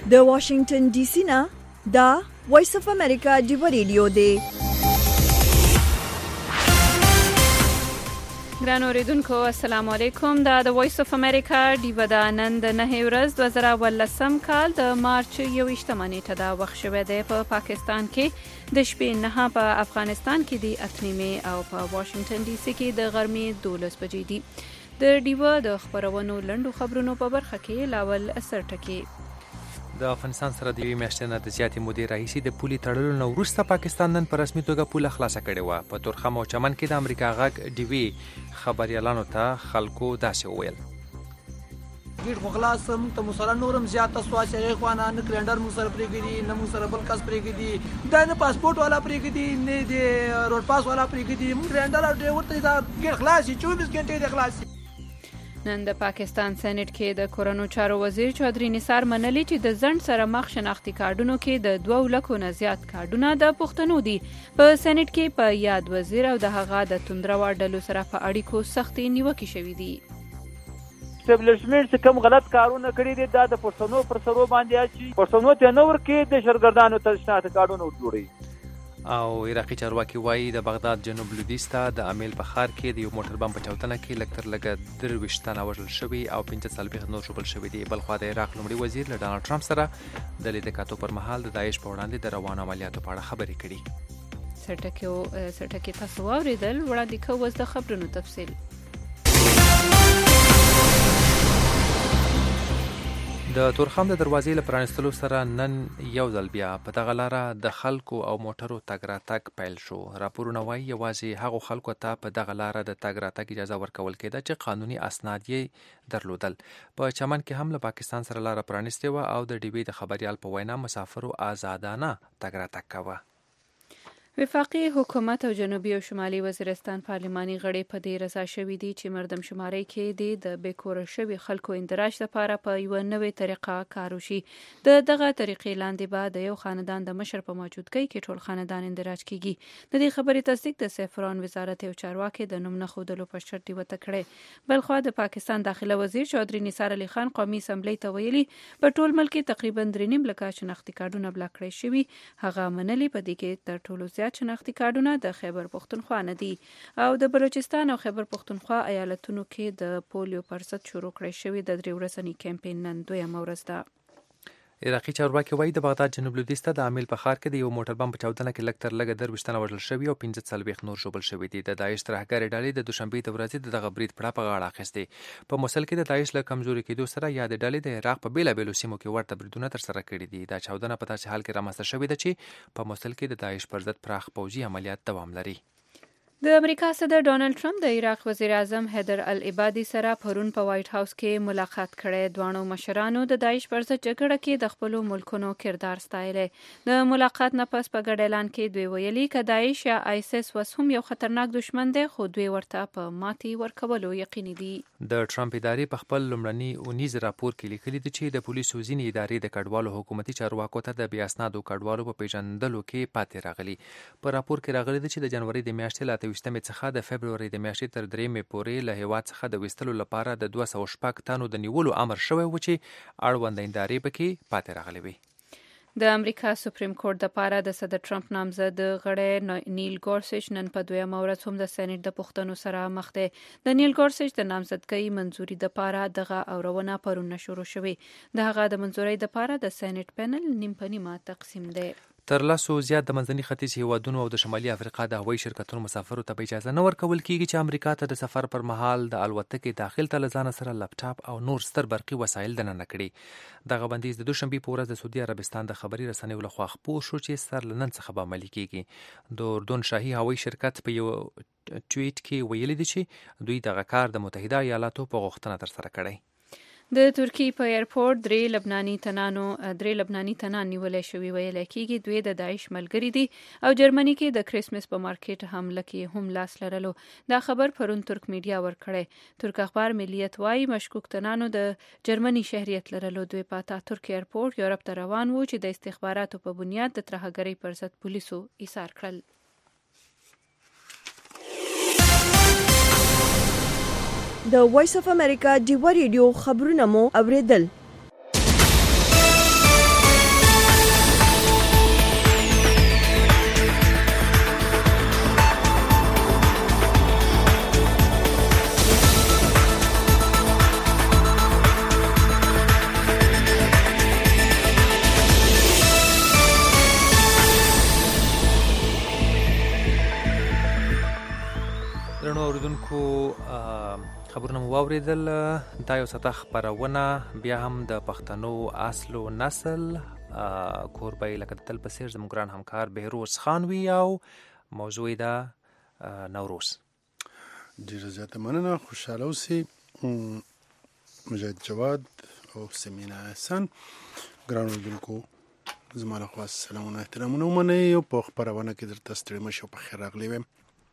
د واشنگټن ډي سي نه دا وایس اف امریکا ډیو ریډیو دی. ګران اوریدونکو السلام علیکم. دا د وایس اف امریکا ډیو دا نن د 9 ورځ 2018 کال د مارچ 21 نیټه دا وخت شوه دی. په پاکستان کې د شپې 9 په افغانستان کې د 8 او په واشنگټن ډي سي کې د غرمې 12 بجې دي. د ډیو د خبرونو لنډو خبرونو په برخه کې لاول اثر ټکی. د افغانستان سره د یوې میاشتې نه د زیاتې مودې راهیسې د پولې تړلو نه وروسته پاکستان نن په رسمي توګه پوله خلاصه کړې وه. په تورخم او چمن کې د امریکا غږ ډیوې خبریالانو ته خلکو داسې وویل: ګیټ خو خلاص موږ ته مسله نورم زیاته سوه چې هغې خوا نه کلنډر موږ سره پرېږدي، نه موږ سره بل کس پرېږدي، دا نه پاسپورټ والا پرېږدي، نه د روډ پاس والا پرېږدي. موږ کلنډر او ډرایور ته دا ګیټ خلاص شي، 24 ګنټې د خلاص شي. نن د پاکستان سېنات کې د کورونو چارو وزیر چودري نثار منلي چې د ځنډ سره مخ شناختي کارډونو کې د 2 لکو نه زیات کارډونه د پښتنو دي. په سېنات کې په یاد وزیر او د هغه د توندروا ډلو سره په اړیکو سختي نیوکې شوې دي. اسټابلیشمنټ چې کوم غلط کارونه کړي دي دا د پښتنو پر سرو باندې اچي، پښتنو ته نور کې د شرګردانو ته شناخت کارډونه جوړي. او عراقي چارواکي وایي د بغداد جنوب لویدیځ ته د امیل په ښار کې د یو موټر بم په چاودنه کې لږ تر لږه 23 تنه وژل شوي او 45 نور ژوبل شوي دي. بلخوا د عراق لومړي وزیر له ډانلډ ټرمپ سره د لیدو کاتو پر مهال د داعش په وړاندې د روانو عملیاتو په اړه خبرې کړي. سرټکي تاسو واوریدل. وړاندې کوو اوس د خبرونو تفصیل. د تورخم د دروازې له پرانستلو سره نن یو ځل بیا په دغه لاره د خلکو او موټرو تګ راتګ پیل شو. راپورونه وایي یوازې هغو خلکو ته په دغه لاره د تګ راتګ اجازه ورکول کېده چې قانوني اسناد یې درلودل. په چمن کې هم له پاکستان سره لاره پرانستې وه او د ډیوې د خبریال په وینا مسافرو آزادانه تګ راتګ کوه. وفاقي حکومت او جنوبي او شمالي وزیرستان پارلماني غړي په دې رضا شوي دي چې مردم شماري کې د بیکوره شوي خلکو اندراج لپاره په یو نوې طریقه کار وشي. دغه طریقې لاندې به د یو خاندان د مشر په موجودګۍ کې ټول خاندان اندراج کیږي. د دې خبرې تصدیق د سیفران وزارت او چارواکي د نوم نه ښودلو په شرط ډیوته کړې. بلخوا د پاکستان داخله وزیر چودري نثار علي خان قومي اسمبلی ته ویلي په ټول ملک کې تقریبا 3.5 لکه شناختي کارډونه بلاک کړي شوي. هغه منلي په دې کې تر ټولو شناختي کارډونه د خیبر پښتونخوا نه دي او د بلوچستان او خیبر پښتونخوا ایالتونو کې د پولیو پر ضد شروع کړی شوی د 3 ورځني کمپاین نن 2 ورځ ده. عراقي چارواکي وایي د بغداد جنوب لویدیځ ته د امیل په ښار کې د یو موټر بم په چاودنه کې لږ تر لږه 23 تنه وژل شوي او 45 نور ژوبل شوي دي. د داعش ترهګرې ډلې د دوشنبې د ورځې دغه برید پړه په غاړه اخیستې. په موصل کې د داعش له کمزوري کېدو سره یا د ډلې د عراق په بیلابیلو سیمو کې ورته بریدونه ترسره کړي دي. دا چاودنه په داسې حال کې رامنځته شوې ده چې په موصل کې د داعش پر ضد پراخ پوځي عملیات دوام لري. د امریکا صدر ډانلډ ټرمپ د عراق وزیر اعظم حیدر العبادي سره پرون په وایټ هاوس کې ملاقات کړی. دوانو مشرانو د داعش پر ضد جګړه کې د خپلو ملکونو کردار ستایلی. د ملاقات نه پس په ګډ اعلان کې دوی ویلي که داعش یا آیسس وس هم یو خطرناک دشمن دی خو دوی ورته په ماتې ورکولو یقیني دي. د ټرمپ ادارې په خپل لومړني اونیز راپور کې لیکلي دي چې د پولیسو ځینې ادارې د کډوالو حکومتي چارواکو ته د بې اسنادو کډوالو په پیژندلو کې پاتې راغلي. په راپور کې راغلي دي چې د جنوري د میاشتې له 28 څخه د فبروري د میاشتې تر 3 پورې له هیواد څخه د ویستلو لپاره د 206 تنو د نیولو امر شوی و چې اړوند ادارې پکې پاتې راغلي وي. د امریکا سپریم کورټ د پاره د صدر ټرمپ نامزد غړی نیل ګورسچ نن په 2 ورځ هم د سېنات د پوښتنو سره مخ دی. د نیل ګورسچ د نامزدګۍ منځوري د پاره دغه اورونه پرون شروع شوې. د هغه د منځورۍ د پاره د سېنات پینل نیم په نیمه تقسیم دی. تر لاسو زیات د منځني ختیځ هیوادونو او د شمالي افریقا د هوایي شرکتونو مسافرو ته اجازه نه ورکول کیږي چې امریکا ته د سفر پر مهال د الوتکې داخل ته له ځانه سره لپټاپ او نور ستر برقي وسایل دننه کړي. دغه بندیز د دوشنبې په ورځ د سعودي عربستان د خبري رسنیو لخوا خپور شو چې سر له نن څخه به عملي کیږي. د اردن شاهي هوایي شرکت په یو ټویټ کې ویلي دی چې دوی دغه کار د متحده ایالاتو په غوښتنه ترسره کړی. د ترکی په ایرپورټ 3 لبناني تنان نیولای شوي ویل کېږي. دوی د داعش ملګري دي او جرمني کې د کریسمس په مارکیټ حمله کې هم لاس لرلو. دا خبر پرون ترک میډیا ورکړی. ترک اخبار ملیت وايي مشکوک تنانو د جرمني شهریت لرلو. دوی په ترک ایرپورټ یورپ ته روان وو چې د استخباراتو په بنیاد د ترهګرۍ پر ضد پولیسو ایثار کړل. د وایس اف امریکا ډیو ریډیو خبرونه مو اوریدل. خبرونه مو واوریدل. دا یو ساته خبرونه بیا هم د پښتنو اصل او نسل کوربه لکه د تل په څیر زموږ ګران همکار بهروز خان وي او موضوع دا نوروز. ډیره زیاته مننه. خوشاله اوسئ. مجاهد جواد او سمینا احسان ګران اوریدونکو زما له خوا سلامونه احترامونه ومنئ او په خپرونه کې درته ستړي مه شئ او په خیر راغلی ویم.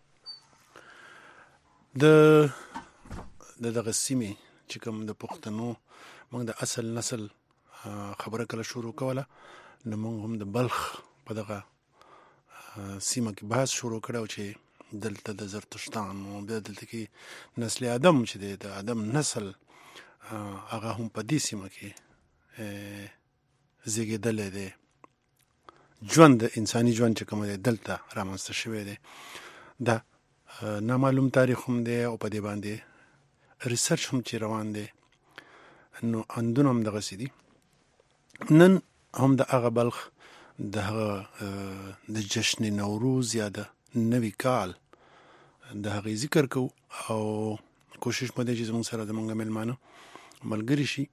د دغه سیمې چې کوم د پښتنو موږ د اصل نسل خبره کله شروع کوله نو موږ هم د بلخ په دغه سیمه کې بحث شروع کړو چې دلته د زرتشتان او دلته کې نسل آدم چې د آدم نسل هغه هم په دې سیمه کې زیږېدلی دی. ژوند انساني ژوند چې کوم دی دلته رامنځته شوی دی. دا نامعلوم تاریخ هم دی او په دې باندې ریسرچ هم چې روان دی. نو اندونه هم دغسې دي. نن هم د هغه بلخ د هغه د جشن نوروز یا د نوي کال د هغې ذکر کوو او کوشش مو دی چې زموږ سره زموږ میلمانه ملګري شي.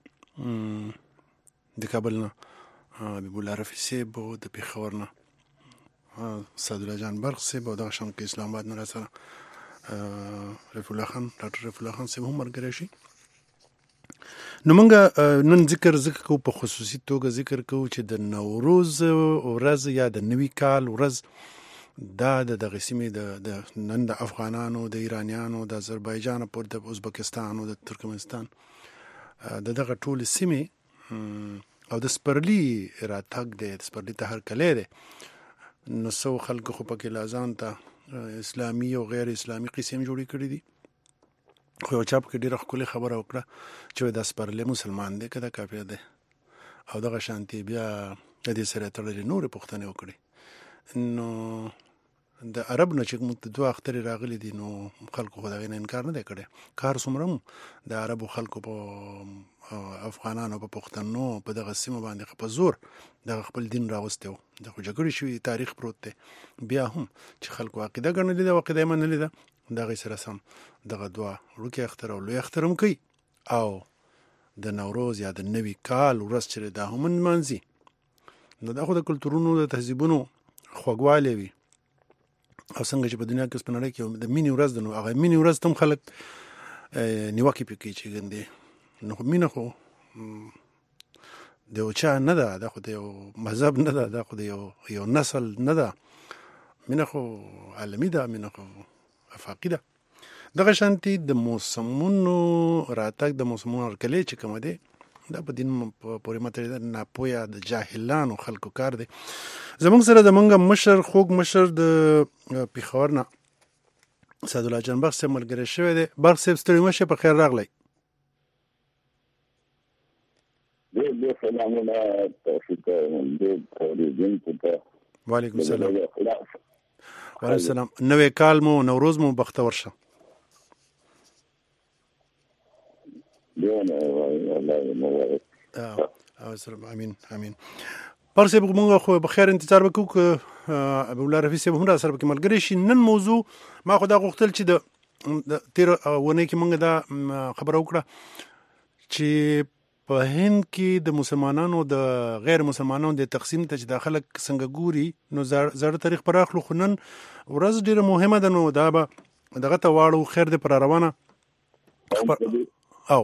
د کابل نه حبیب الله رفیع صاحب او د پېښور نه سعدالله جان برق صاحب او دغه شان کې اسلام آباد نه راسره رفیع الله خان ډاکټر رفیع الله خان صاحب هم ملګری شي. نو موږ نن ذکر کوو په خصوصي توګه ذکر کوو چې د نوروز ورځ یا د نوي کال ورځ دا د دغه سیمې د نن د افغانانو د ایرانیانو د آذربایجان پورې د ازبکستان او د ترکمنستان د دغه ټولې سیمې او د سپرلي راتګ دی. د سپرلي ته هرکلی دی. نو څو خلکو خو پکې لازان ته اسلامي او غیر اسلامي قصې هم جوړې کړي دي. خو یو چا پکې ډېره ښکلې خبره وکړه چې دا سپرلی مسلمان دی که دا کافر دی او دغه شانتې بیا د دې سره تړلې نورې پوښتنې وکړي. نو د عرب نه چې موږ ته دوه اخترې راغلي دي نو خلکو خو د هغې نه انکار نه دی کړی. کار څومره هم د عربو خلکو په افغانانو په پښتنو په دغه سیمه باندې په زور دغه خپل دین راوستی و. د خو جګړې شوي تاریخ پروت دی. بیا هم چې خلکو عقیده ګڼلې ده او عقیده یې منلې ده د هغې سره سم دغه دوه وړوکي اختر او لوی اختر هم کوي او د نوروز یا د نوي کال ورځ چې دا هم نمانځي. نو دا خو د کلتورونو د تهذیبونو خوږوالی وي او څنګه چې په دنیا کې اوس په نړۍ کې د مینې ورځ ده نو هغه مینې ورځ ته هم خلک نیوکې پرې کوي چې ګندې. نو خو مینه خو د یو چا نه ده، دا خو د یو مذهب نه ده، دا خو د یو نسل نه ده. مینه خو عالمي ده، مینه خو افاقي ده. دغه شانتي د موسمونو راتګ د موسمونو هرکلی چې کومه دی دا په دین پورې متړې ده. ناپوهه د جاهلانو خلکو کار دی. زموږ سره زموږ مشر خوږ مشر د پېښور نه سعدالله جان برق صاحب ملګری شوی دی. برق صاحب ستړي مه شئ، په خیر راغلی. وعلیکم السلام. وعلیکم السلام. نوی کال مو نوروز مو بختور شه. امین امین. پر صاحب موږ خو په خیر انتظار وکړو که حبیب الله رفیع صاحب هم را سره پکې ملګری شي. نن موضوع ما خو دا غوښتل چې د تېر اونۍ کې موږ دا خبره وکړه چې په هند کې د مسلمانانو د غیر مسلمانانو د تقسیم ته چې دا خلک څنګه ګوري نو زړه تاریخ پر اخلو. خو نن ورځ ډېره مهمه ده نو دا به دغه ته واړو. خیر دې پر روانه او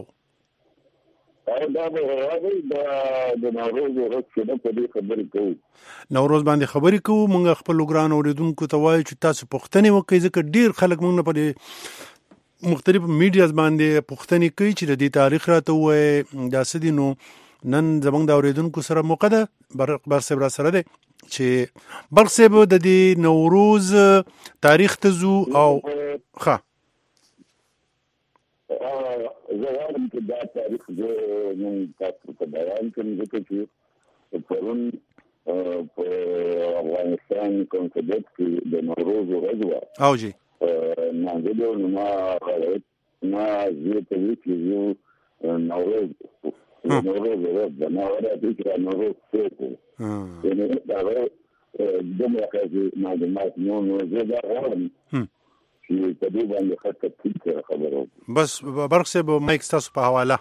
نوروز باندې خبرې کوو. موږ خپل ګران اوریدونکو ته وایو چې تاسو پوښتنې وکړئ ځکه ډېر خلک موږ نه په مختلف میډیاز باندې پوښتنې کوي چې د دې تاریخ راته ووایي دا څه دي. نو نن زموږ د اوریدونکو سره موقع ده. برق صاحب را سره دی چې برق صاحب د دې نوروز تاریخ ته ځو او ښه زه وایم چې دا تاریخ زه نن تاسو ته بیان کړم ځکه چې پرون په افغانستان کنفدرات کې د نوروز ورځ وه او جی نازلو نو ما زه ته وی چې یو نوروز ورځ ده ما ورته چې نوروز څه یعنی دا دومره معلومات نو زه دا وایم چې په دې باندې خاصه څه خبره وکړو. بس برق صاحب مایک تاسو په حواله.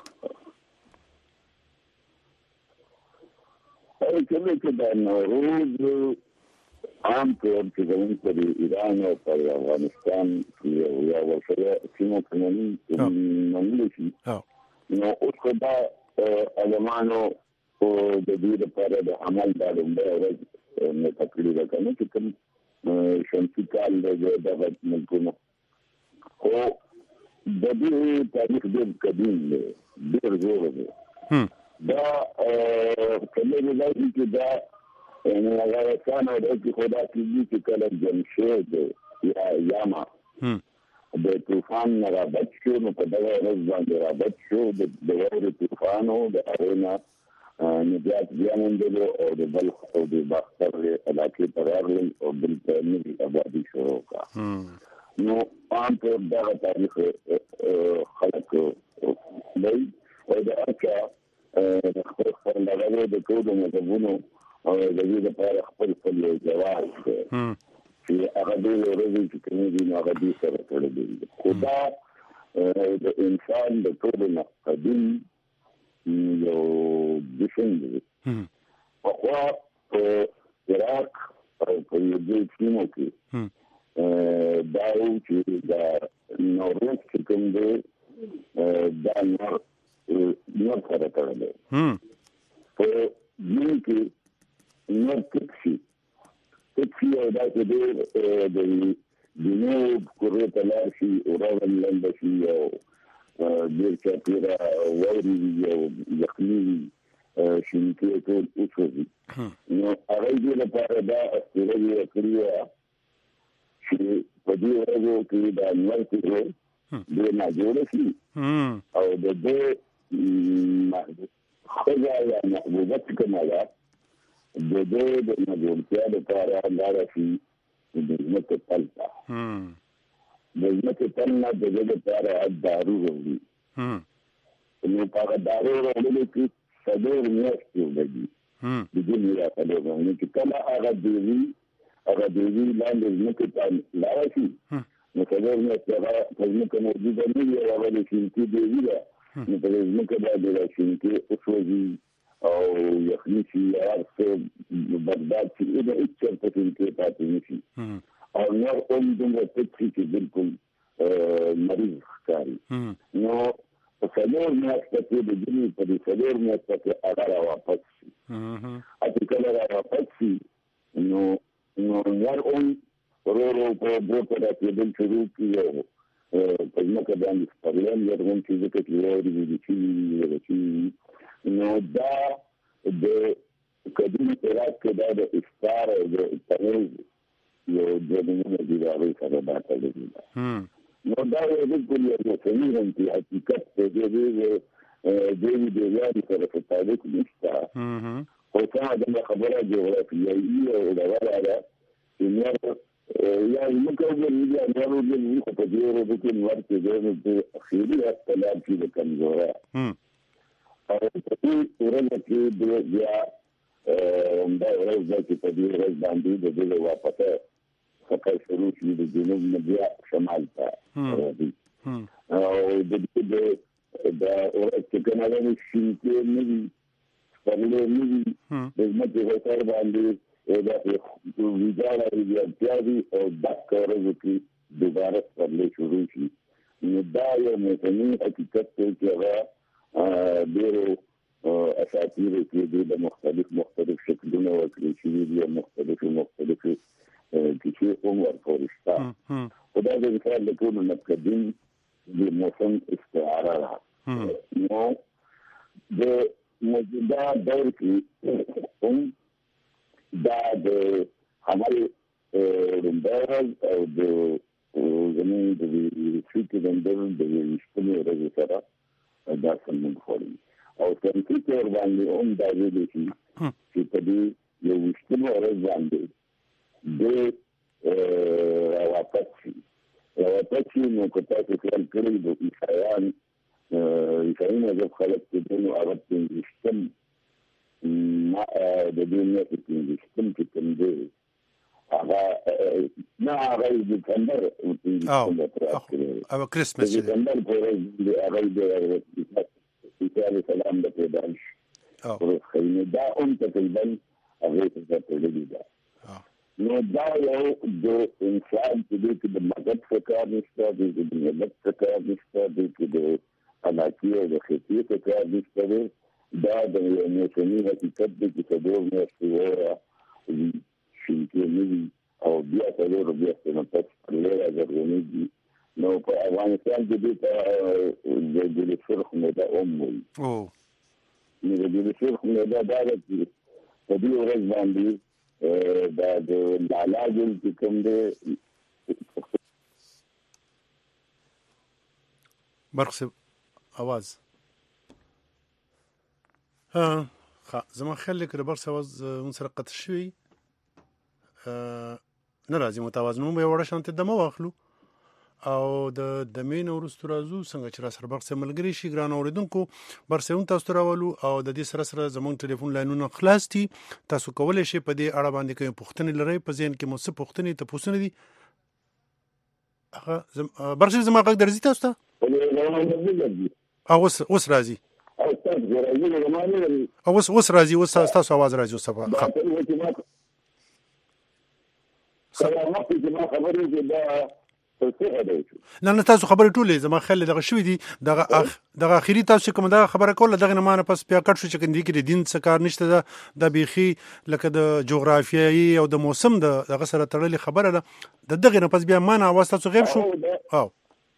کله چې د نوروز عام طور چې زموږ په ایران او په افغانستان کې یا ورسره سیمو کې معمولی شي، نو اوس خو دا علمانو د دې لپاره د عمل د لومړۍ ورځ نه تقریر وکړي چې کوم شمسي کال دغه ملکونو خو د دې تاریخ ډېر قدیم دی، ډېر زوړ دی. دا کله ویل چې دا هغه کانو د خدا کېږي چې کله جمشید یا یاما د طوفان نه رابط شو، نو په دغه ورځ باندې رابط شو د واورې طوفانو د هغې نه نجات بیا موندلو او د بلخ او د باختر علاقې ته راغلل او دلته نوې آبادي شروع کړه. نو عام طور دغه تاریخ خلک دی او د هر چا خپل لغوی د ټولو مذهبونو او د دې لپاره خپل یو جواز دی چې هغه د ورځې چې کومې دي هغه دې سره تړلې دي. خو دا د انسان د ټولو نه قدیم یو جشن دی. پخوا په عراق او په دې سیمو کې دا و چې دا نوروز چې کوم دی دا نور سره تړلی په دین کې نور تکشي او دا چې ډېر د جنوب کورې ته لاړ شي او راول لنډه شي او ډېر چاپېره واورې وي او یخني وي شینکې ټول وسوځي. نو هغه دې لپاره دا اسطوره یې کړې وه چې په دې ورځو کې دا لمر چې ډېر ناجوړه شي او د دې ښځه یا محبوبه چې کومه ده د دې د ناجوړتیا لپاره لاړه شي د ځمکې تل ته. د ځمکې تل نه د دې لپاره دارو راوړي. نو په هغه دارو راوړلو کې څلور میاشتې ولګي د دې یا څلور میاشتې چې کله هغه دیوي لاندې ځمکې ته لاړه شي نو څلور میاشتې هغه په ځمکه موجوده نه وي او هغه د شینکي دیوي ده نو په ځمکه باندې د شینکي وسوځي او یخني شي هر څه بغداد چې د هیڅ چېرته شینکي پاتې نه شي او نور هم دومره تک شي چې بالکل مریض ښکاري. نو په څلور میاشتو کې د ځینې په دې څلور میاشتو کې هغه راواپس شي. چې کله راواپس شي نو نور هم ورو په بوته راکېدل شروع کړي او په ځمکه باندې سپرلین یرغون چې ځکه چې واورې وي نو دا د قدیم عراق کې دا د افطار او د تمیز یو ځانونه دي د هغې سره دا تړلې ده. نو دا یو بالکل یو موسمي هم چې حقیقت ته د دیویانو سره په تعلق نشته خو څنګه دغه خبره جغرافیایي او ډوله ده چې نور یا موږ وګورئ یا نور وګورئ خو په دې ورځو کې نور چې د اخري اختلاف کې د کمزورۍ او په دې ورځو کې د بیا دا ورځ چې په دې ورځ باندې د دې واپسه سفر شروع شي د جنوب نه بیا شمال ته راځي او د ورځ چې کومه ده شینکي نه وي سپرلی نه وي د ځمکې په سر باندې دا ویجاړه ویجاړتیا وي او داسې ورځو کې دوباره سپرلی شروع شي. نو دا یو موسمي حقیقت دی چې هغه ډېرو اساطیرو کې د مختلف شکلونه ورکړل شوي دي او مختلفې کیسې هم ورپورې شته. خو دا د انسان د ټولو نه قدیم د موسم استعاره ده. نو د موجوده دور کې هم دا د عمل لومړی او د زموږ د ریسیټ لندن د ویشتنې ورځې سره دا سمون خوري او څنګه چې ور باندې هم دا ویل شي چې په دې یو ویشتنې ورځ باندې د راوپس شي نو که تاسو خیال کړئ د عیسایي مذهب خلک چې دي نو هغه پنځویشتم د دې میاشتې پنځویشتم چې کوم دی هغه نه هغه د کندر او کرسمس د کندر په ورځ هغه د عیسی علیه السلام د پیدایش خیمه دا تقریبا هغه څه تړلې ده. نو دا یو د انسان چې د مذهب څخه نشته، د ملت څخه نشته، د علاقې او د خطي څخه نشته. دا د یو موسمي حقیقت دی چې څلور میاشتې وره شینکې نه وي او بیا څلور میاشتې نه پس لېره زرغونېږي. نو په افغانستان کې دې ته د ګلسرخ میده وایي. نو د ګلسرخ میده دا ده چې په دې ورځ باندې دا د لالا ګل چې کوم دی برخص اواز زما خیال لکه برخص اواز اون سره قطع شوی نه راځي متوازن مو به وړه شانته دمه واخلو او د مین ورستو راځو څنګه چې را سره برخص ملګری شي ګران اوریدونکو برخص اون تاسو راولو او د دې سره زمونږ ټلیفون لاینونه خلاص دي. تاسو کولای شئ په دې اړه باندې کوم پوښتنې لرئ په ذهن کې مو څه پوښتنې ته پوښتنې دي هغه برخص زما غږ درځي تاسو ته او اوس راځي اوس راځي اوس تاسو आवाज راځي اوس نه تاسو خبرې ټولې زما خیال دغه شوې دي دغه اخیری تاسو کوم دغه خبره کوله دغه نه مانه پس بیا کټ شو چې کندې کې د دین څخه کار نشته د بيخي لکه د جغرافیایي او د موسم دغه سره تړلې خبره ده دغه نه پس بیا مانه اواز تاسو غیب شو او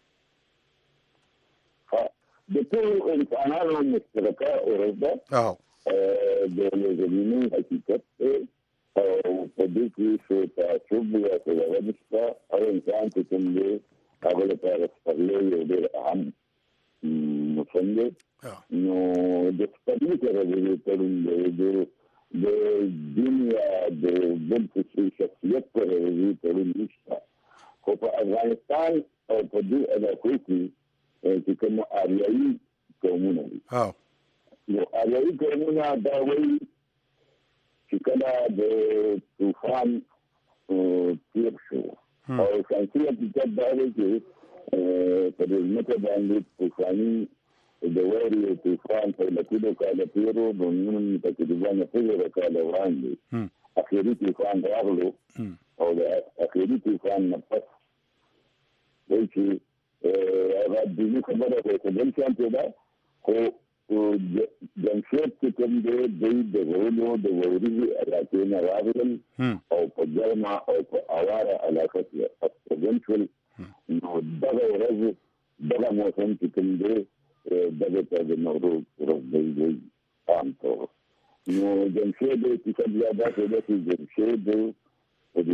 د ټول انسانانو مشترکه ورځ د زمینی حقیقت او په دې کې څه تعصب یا څه نشته او انسان چې کوم دی هغه لپاره خپلې یو ډېر اهم مسله نو د خپلې سره د تړون د دنیا د بل څه شخصیت سره د تړون نشته. خو په افغانستان او په دې علاقو کې چې کوم آریایي قومونه دي نو آریایي قومونه دا وایي چې کله د طوفان تیر شو او ساینسي حقیقت دا دی چې په دې ځمکه باندې طوفاني د واري طوفان په لکونو کاله تیرو نو نن تقریبا 3 کاله وړاندې اخیری طوفان راغلو او د اخیری طوفان نه پس وایي چې هغه د دې خبره کوي بل څه ده خو جمشید چې کوم دی د غرونو د ووري علاقې نه راغلل او په ګرمه او په اواره علاقه کې اکسیډنټل نو دغه ورځ دغه موسم چې کوم دی دغه ته د نوروز ورځ دی عام طور نو جمشید چې څه زیاده ده چې جمشید د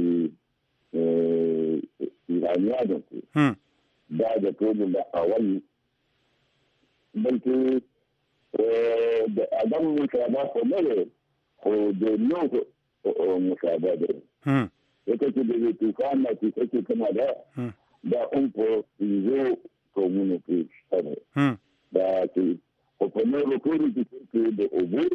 ایرانیانو دا د ټول د اول بلکې د ادم مشابه خو نه دی خو د نوح مشابه دی لکه چې د طوفان نه چې کومه ده دا هم په پنځو قومونو کې شته دی دا چې په نورو ټولو کې د اوبو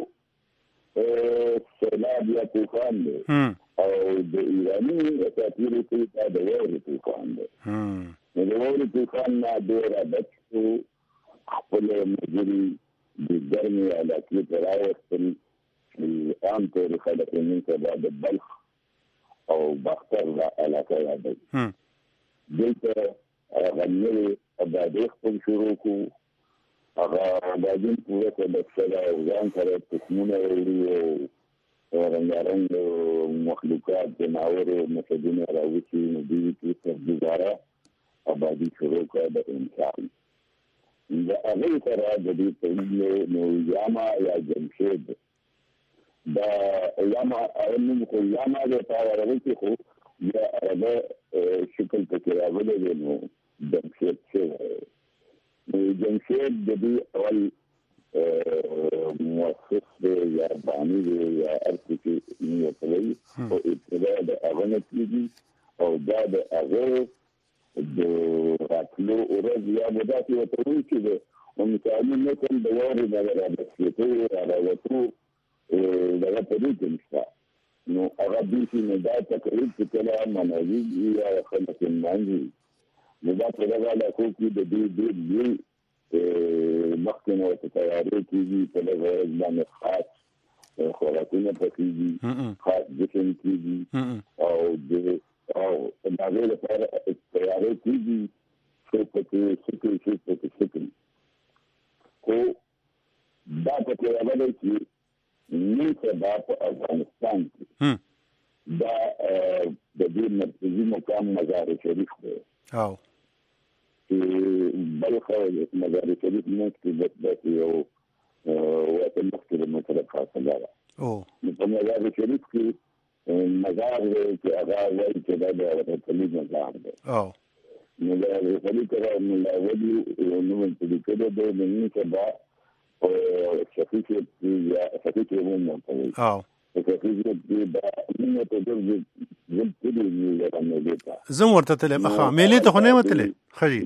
سیلاب یا طوفان دی او د ایراني اساطیرو کې دا د واري طوفان دی نو د واري طوفان نه ډېره بچ شو خپل مجري د ګرمي علاقې ته راوستل چې عام طور خلک یې نن سبا د بلخ او باختر علاقه یادوي دلته هغه نوې ابادي خپل شروع کړو هغه ابادي پوره کړه او ځان سره تخمونه وړي او رنګارنګ مخلوقات جناور مسجونه راوځي نو دوی کې سرګزاره ابادي شروع کړه د انسان د هغه سره د دې تړلې نو یاما یا جمشید دا یاما علم خو یاما د پاورې خو یا هغه شکل کې راغلی نو جمشید څه جمشید د دې اول مؤسس یا بانی یا ارتقي نیوتلي او ابتدا د هغه کېږي او دا د هغه د راتلو ورځ یا مدافع وتوي چې د مثالي مثل د واري د راځي ته راوته دغه په دې کې نشته نو هغه د دې نه دا تقریبا چې کله منوي یا خلک مانځي نو دا په دغه علاقو کې د دې مخکنه ورته تیاری کېږي په دغه ورځ باندې خاص خوراکونه پکېږي خاص جسم کېږي او د هغې لپاره تیاری کېږي چې پکې سکل خو دا پکې راغلی چې نن سبا په افغانستان کې دا د دې مرکزي مقام مزار شریف دی بلخ مزار شریف نه کې د یو وطن مخکې مطلب خاصه ده په مزار شریف کې مزار چې هغه وایي چې دا د وطني مزار دی نو دا د خپل کار مولا ودی نو په دې کې د نن سبا او شفیق مو کوي زم ورته تلم اخا مېلې ته خو نه وتلې خجي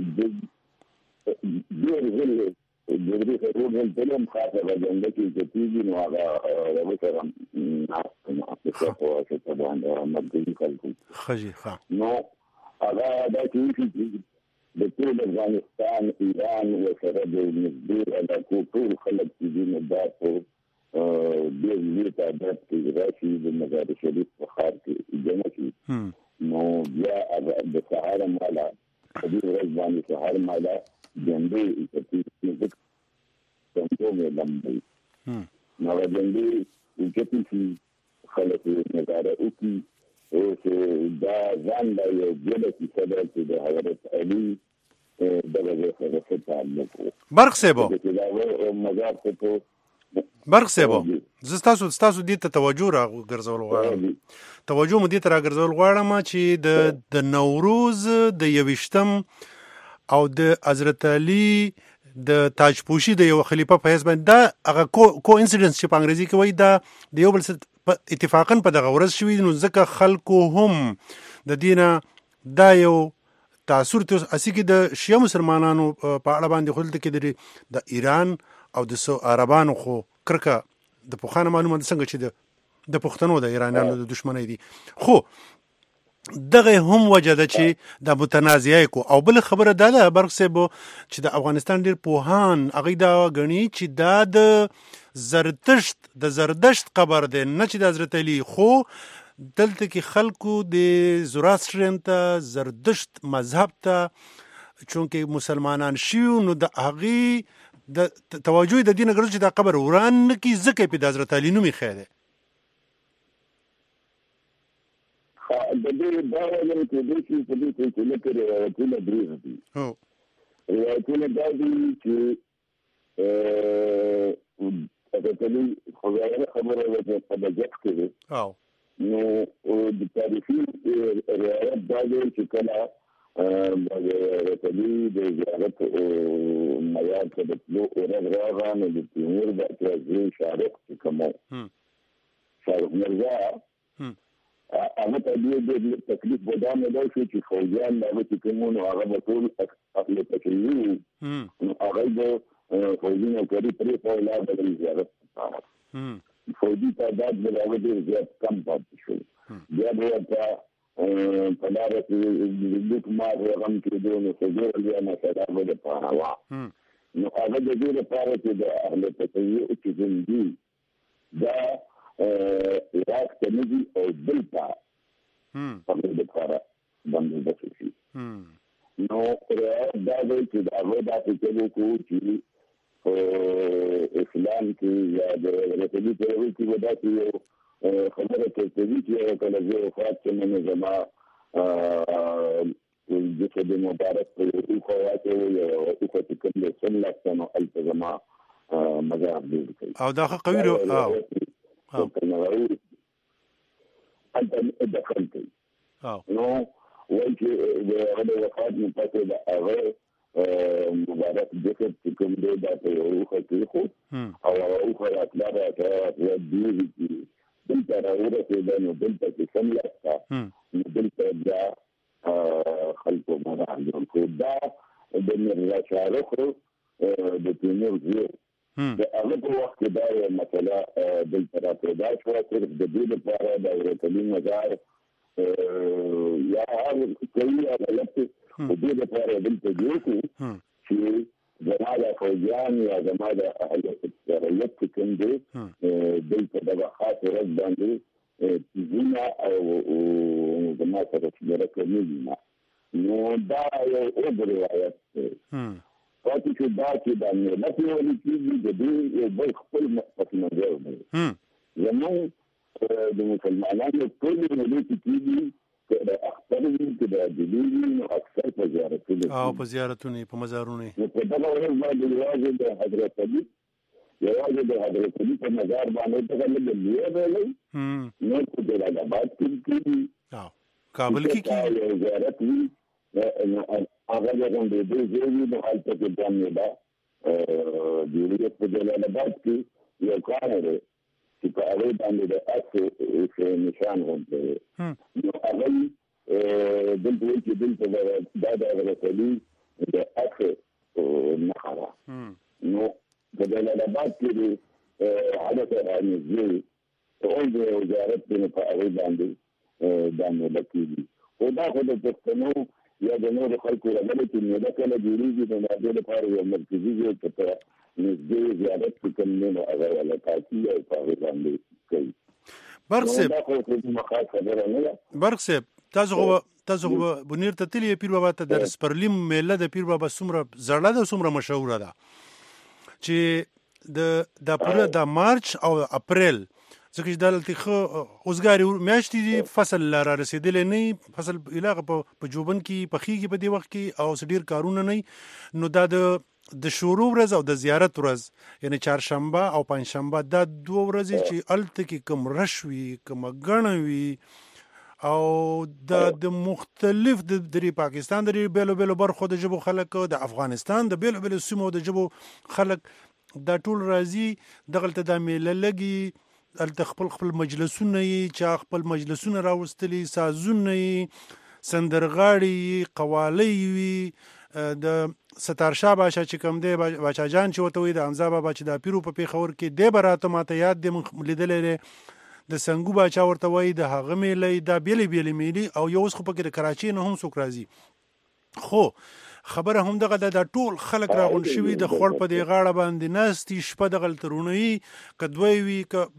دغه خبرونه تلم خاطر راځم چې تیږي نو هغه راوته ناس په څه باندې مرګي خلکو خجي ها نو هغه دا چې د ټول افغانستان ایران او سره د نږدې علاقو ټول خلک چې نه دا په ډېر لوی تعداد کې راشي د مزار شریف په ښار کې جمع شي نو بیا د سهار مالا په دې ورځ باندې سهار مالا جنډې چې څنګه مې لمبي نو جنډې چې خلک نظاره وکړي او چې دا ځان دا یو جله چې صدر چې د حضرت علي دغه سره تعلق برق سیبو مزار ته برق سیبو زستاسو دې ته توجه را ګرځول غواړم توجه مو دې ته را ګرځول غواړم چې د نوروز د 21م او د حضرت علي د تاجپوشي د یو خلیفہ په حساب دا هغه کو انسیډنس چې په انګریزي کې وایي دا د یو بل اتفاقا په دغه ورځ شوی نو ځکه خلکو هم د دینه دا یو تاثیر ته اسی کې د شیعه مسلمانانو په اړه باندې خلک کې د ایران او د عربانو خو کرکه د پوخانه معلومات څنګه چې د پښتنو د ایرانیانو د دشمنی دي خو دغه هم وجه ده چې د متنازعه کو او بل خبره ده برق سیبو چې د افغانستان ډیر پوهان هغه دا غني چې دا د زردشت قبر دی نه چې د حضرت علي خو دلته کې خلکو د زوراسټرین ته زردشت مذهب ته چونکه مسلمانان شیو نو د هغه د توجه د دین غرض چې دا قبر وران کی زکه په حضرت علي نومي خیره د دې باور کې د دې په دې کې لکه روایتونه دي روایتونه دا دي چې حضرت علي خبره ده په دغه کې نو د تاریخي روایت دا دی چې کله رتبی د زیارت معیار ته د تلو ورځ راغله د تیمور د اعتراضي شارق چې کومو شارق مرزا هغه ته د تکلیف ودانه دا چې خوځان هغه چې کومو هغه په ټول خپل تکلیف نو هغه د خوځینه کوي پرې په لا د زیارت فوجي تعداد د هغه ډېر زیات کم پاتې شو بیا به په لاره کې د کومار رقم کې د نو سجور بیا نه سره د پاوا نو هغه د دې لپاره چې د اهل تقوی او چې زندي دا عراق ته نږدې او دلته په دې لپاره باندې د شي نو دا د چې دا ودا چې کو چې اسلام کې یا د رسول الله کې ودا چې خبره کوي چې کله زه وفات شم نو زما د دې مبارک په یو خواته یو چې کوم څه لاسته نو التزام مزار دی او دا قوي او انت دخلت نو وایي د وفات نه پاتې دا هغه مبارک جسد چې کوم دی دا په یو خواته خو او او خواته راځي دی دلته راورسېده نو دلته چې کوم لاسته نو دلته بیا خلکو مرحله خو دا د مرزا شارق د تیمور زوی د هغه په وخت کې دا یو مسله دلته راپیدا شوه صرف د دې لپاره د اورتلي مزار یا هر کوي عدالت د دې لپاره دلته جوړ کړو چې زما د فوجیان یا زما د اهلیت شرعیت کوم دی دلته دغه خاص ورځ باندې زما او زما سره چې راکړي نو دا یو اوږد روایت دی پاتې چې دا چې د ملت یو لیکي د دې یو بل خپل پس منظر دی زموږ د مسلمانانو ټول ملت کېږي د اختر کې د دلیل اکثر په زیارتونو او په زیارتونو په مزارونو په دغه ورځ باندې یوازې د حضرت علي په مزار باندې دغه د لیه دی نو په دغه آباد کې او کابل کې زیارت وی هغه د دې ځای د حالت په باندې دا د یوه په جلال آباد کې یو کار دی چې په هغه باندې د اصل نشان غونډه نو هغه دلته چې دلته دا د غلطي د اصل نخره نو په جلال آباد کې حالت راځي او د وزارت په هغه باندې دا نو لکېږي او دا خو د پښتنو یا د نورو خلکو راغلي چې نو دا کله جوړیږي د دې لپاره یو مرکزي ځای ته نږدې زیارت کوم نه هغه ولا تاسو او هغه باندې کوي برق صاحب تاسو بنیر ته تللی پیر بابا ته در سپرلیم میله د پیر بابا څومره زړه ده څومره مشهوره ده چې د پوره د مارچ او اپریل ځکه چې دلته خو اوسګاری میاشتې دي فصل را رسیدلې نه فصل علاقه په جوبن کې پخېږي په دې وخت کې او ډیر کارونه نه نو دا د شروع ورځ او د زیارت ورځ یعنی چهارشنبه او پنځشنبه دا دوه ورځې چې الته کې کم رشوي کم غڼه وي او د مختلف د پاکستان د بیلو بیلو برخو د جبو خلک د افغانستان د بیلو بیلو سیمو د جبو خلک دا ټول راځي دغلته د میله لګي الته خپل مجلسونه چې خپل مجلسونه راوستلي سازونه سندرغاړي قوالي وي د ستارشاه باشا چې کوم دی بچا جان چې وته وي د حمزه بابا چې د پیرو په پیښور کې دی براته ماته یاد دی لیدلې د سنگو بچا ورته وي د هغه میلې د بیلې میلې او یو څه په کې د کراچۍ نه هم څوک راځي خو خبره هم دغه د ټول خلک راغون شوی د خور په دی غاړه باندې ناستي شپه د غلطرونی کدوي وی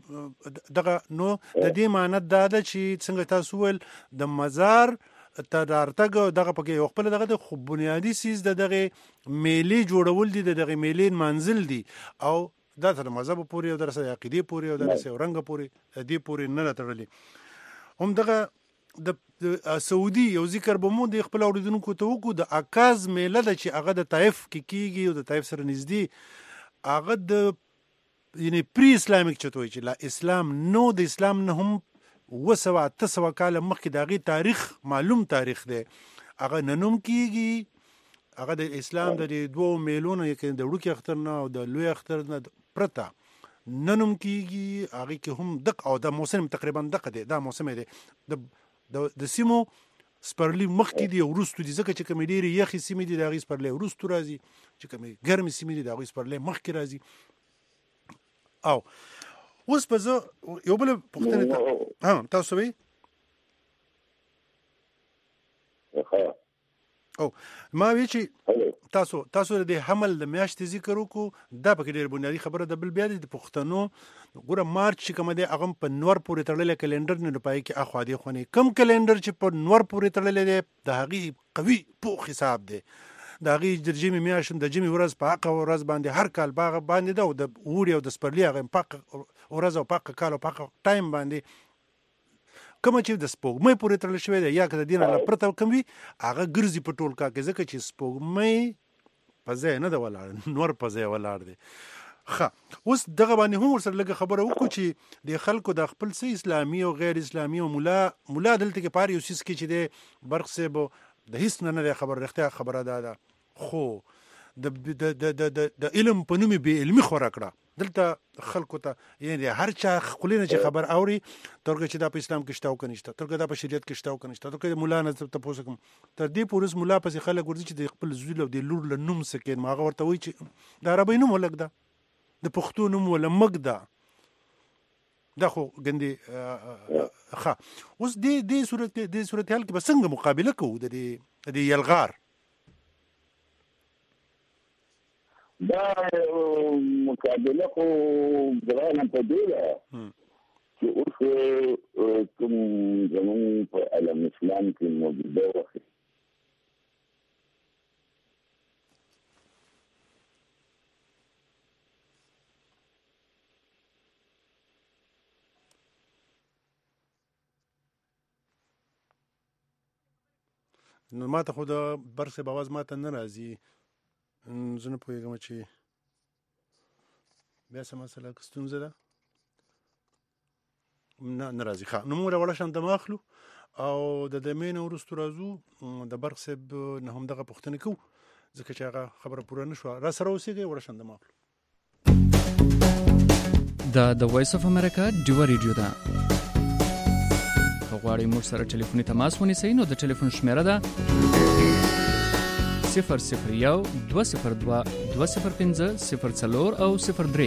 دغه نو د دې معنی دا ده چې څنګه تاسو ول د مزار تدارتګ دغه پکې یو خپل دغه د خو بنیادی سیز دغه میلې جوړول دي دغه میلې منزل دي او دا تر مذهب پورې او درسه عقیده پورې او درسه رنګ پورې دې پورې نه تړلې هم دغه د سعودي یو ذکر به مو د خپل اوریدونکو ته وکړو د اکاز میله د چې هغه د طائف کې کیږي او د طائف سره نږدې هغه د یعنی پری اسلامیک چتوي چې لا اسلام نو د اسلام نه هم 900 کال مخکې دغه تاریخ معلوم تاریخ دی هغه ننوم کیږي هغه د اسلام د 2 میلیونه کې د وړوکی اختر نه او د لوی اختر نه پرته ننوم کیږي هغه کې هم دق او د موسم تقریبا دغه دی دا موسم دی د سیمو سپرلی مخکې دی ورستو دي ځکه چې کوم ډیری یخي سیمې دي دغه سپرلی ورستو راځي چې کوم ګرمي سیمې دي دغه سپرلی مخکې راځي او اوس په یو بل پوښتنه تاسو وی او ما وی چې تاسو د حمل د میاشتې ذکر وکړو دا پکې ډېر بنیادی خبره ده بل بیا د پښتنو ګوره مارچ چې کوم دی هغه په نور پورې تړلې کلندر نه پای کې اخوا دی خونی کم کلندر چې په نور پورې تړلې دی د هغه قوي پوخ حساب دی د هغه د جمی میاشم د جمی ورځ په هغه ورځ باندې هر کال باغ باندې دا د وړي او د سپرلی هغه پاک ورځ او پاک کال او پاک ټایم باندې کوم چې د سپوږمۍ پورې تړل شوی دی یا که د دین نه پرته کوم وي هغه ګرځي په ټول کا کې ځکه چې سپوږمۍ په ځای نه د ولاړ نور په ځای ولاړ دی ښه اوس دغه باندې هم ورسره لږه خبره وکړو چې د خلکو د خپل سي اسلامي او غیر اسلامي او مولا دلته کې پاره یو سیس کې چې د برق صاحب د هیڅ نه خبر رښتیا خبره ده خو د علم په نوم به علمي خورا کړه دلته خلکو ته یعنی هر چا خلینه چې خبر اوري ترګه چې دا په اسلام کې شتاو کنيشته ترګه دا په شریعت کې شتاو کنيشته ترګه مولا نه ته پوسه کوم تر دې پورس مولا پسې خلک ورځي چې د خپل زوی له د لور له نوم سکه ماغه ورته وي چې د عربی نوم ولګ دا د پښتو نوم ولا مګ ده دا خو ګندې ښه اوس دې صورتحال کې به څنګه مقابله کوو د دې یلغار دا مقابله خو ګرانه په دې ده چې اوس کوم زموږ په عالم اسلام کې موجوده وخت نو ماته خو د برخې باواز ماته نه راځي زه نه پوهېږم چې بیا څه مسله که ستونزه ده نه راځي ښه نو موږ راوړه شان دمه اخلو او د دمې نه وروستو راځو د برخ صاحب نه همدغه پوښتنې کوو ځکه چې هغه خبره پوره نه شوه را سره اوسېږئ وړه شان دمه اخلو دا د وایس اف امریکا ډیوه ریډیو ده که غواړئ موږ سره ټلیفوني تماس ونیسئ نو د ټلیفون شمیره ده 001-202-205-04 او 03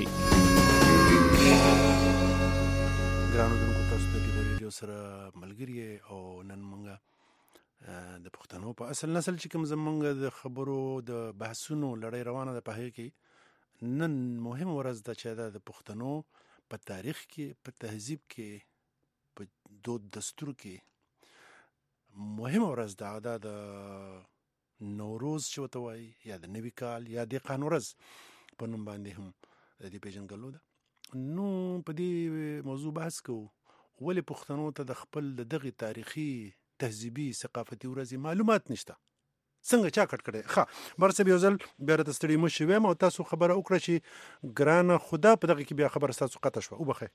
ګرانو دونکو تاسو د ډیوه ریډیو سره ملګري او نن موږ د پښتنو په اصل نسل چې کوم زمونږ د خبرو د بحثونو لړۍ روانه ده په هغې کې نن مهم ورځ ده چې د پښتنو په تاریخ کې په تهذیب کې په دود دستور کې مهمه ورځ ده دا د نوروز چې ورته وایي یا د نوي کال یا دهقان ورځ په نوم باندې هم د دې پېژنګلو ده نو په دې موضوع بحث کوو ولې پښتنو ته د خپل د دغې تاریخي تهذیبي ثقافتي ورځې معلومات نشته څنګه چا کټ کړی ښه برصب یو ځل بیا راته ستړي مه شوې یم او تاسو خبره وکړه چې ګرانه خدا په دغه کې بیا خبره ستاسو قطع شوه وبخئ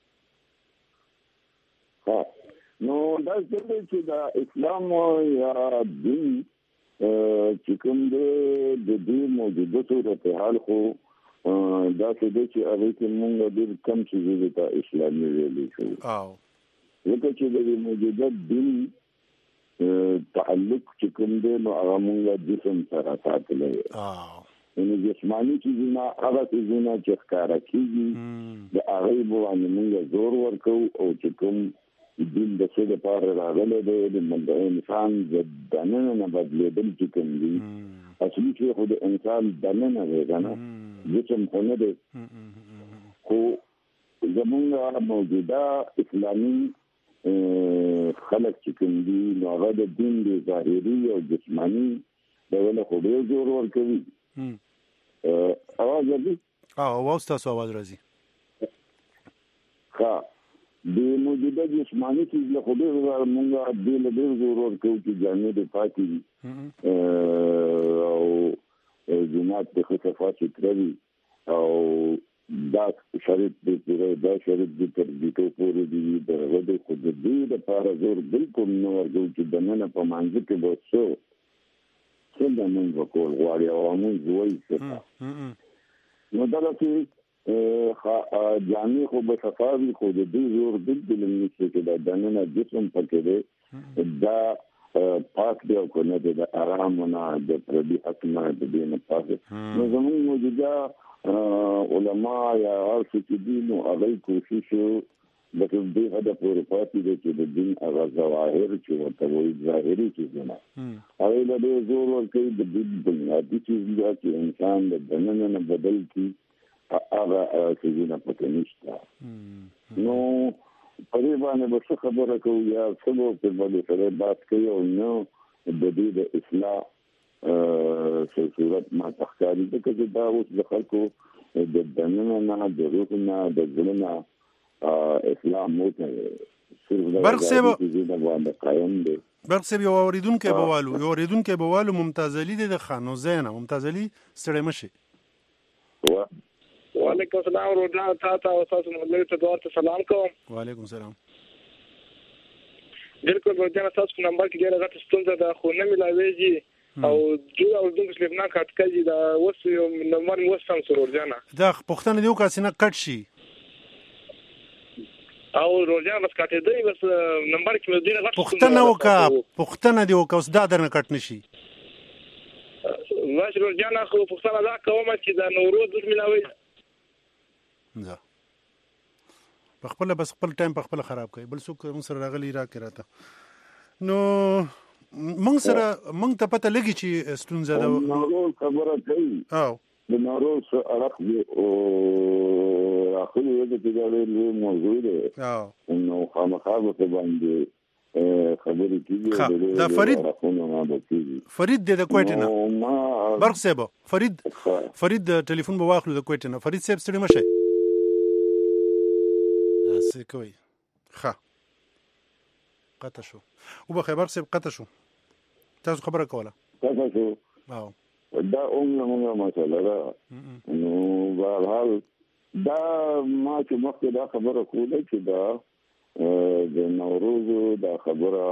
نو دا څه چې دا اسلام یا دین چې کوم د دې موجوده صورتحال خو دا څه دی چې هغه کې موږ ډېر کم څه ته اسلامي ویلي شو ځکه چې د موجوده دین تعلق چې کوم دی نو هغه موږ جسم سره ساتلی نو جسماني چیزونه هغه چیزونه چې ښکاره کېږي د هغې باندې موږ زور ورکوو او چې کوم دین د څه لپاره راغلی دی د انسان د دننه نه بدلېدل چې کوم دي اصلي چې خو د انسان دننه دی که نه جسم خو نه دی خو زمونږ موجوده اسلامي خلک چې کوم دي نو هغه د دین د ظاهري او جسماني ډول خو ډېر زور ورکوي اواز راځي ستاسو اواز راځي ښه د موجوده جسماني چیز له خو ډېر موږ دې له ډېر زور ورکوو چې جامې دې پاکې وي او جومات د ښه صفا سوتره وي او دا شریط دې پوره دا شریط دې تر دیټو پورې دي د هغه د خو د دې لپاره زور بالکل نه ورکوو چې دننه په مانځه کې به څه لمونځ وکول غواړي او لمونځ وایي څه نو دغسې جامې خو به صفا وي خو د دې زور بالکل نشته چې دا دننه جسم پکې دی دا پاک دی او که نه دی د ارام نه د پردي حق نه د دې نه پاک دی نو زموږ موجوده علما یا هر څه چې دي نو هغوی کوشش لکه دې حده پورې پاتې دی چې د دین هغه ظواهر چې ورته وایي ظاهري څیزونه هغوی له ډېر زور ورکوي د دین بنیادي چیز دا چې انسان د دننه نه بدل کړي هغه څیزونه پکې نشته نو په دې باندې به څه خبره کوو یا څه به پرې باندې سره بحث کوي او نه د دې د اصلاح صورت ما ته ښکاري ځکه چې دا اوس د خلکو د دننه نه د روح نه د زړه نه اصلاح موته برق صاحب یو اورېدونکی به والو ممتاز علي دی د خانو زینه ممتاز علي ستړی مه شي وعلیکم السلام ورحمۃ تا او تاسو ملګرو ته دوه سلام کوم وعلیکم السلام بالکل ورته تاسو نمبر کې ډیره غټه ستونزه ده خو نه ملاويږي او جوړ او دغه سلیمنا کټ کوي دا اوس یو نمبر موسم سره ورځنه دا پښتنه دیو کاسینه کټ شي او ورځنه بس کټې دی بس نمبر کې ډیره غټه پښتنه دیو کاس دا درنه کټ نشي واش ورځنه خو پښتنه دا کومه چې دا نوروز ملاوي زه په خپل بس خپل ټایم په خپل خراب کوي بل څوک موږ سره راغلی راکې راته نو موږ ته پته لګي چې ستونزه ده نوروز خبره کوي او د نوروز اړخ او اخلي د تجارت له موضوع ده نو خامخا په باندې خبرې کیږي دا فرید د کوټه نه برق صاحب فرید ټلیفون به واخلو د کوټه نه فرید صاحب ستړي مشه څه کوي ښه قطع شو او به خبر صاحب قطع شو تاسو خبره کوله قطع شو او دا موږ مسله ده نو بهرحال دا ما چې مخکې دا خبره کوله چې دا د نوروز دا خبره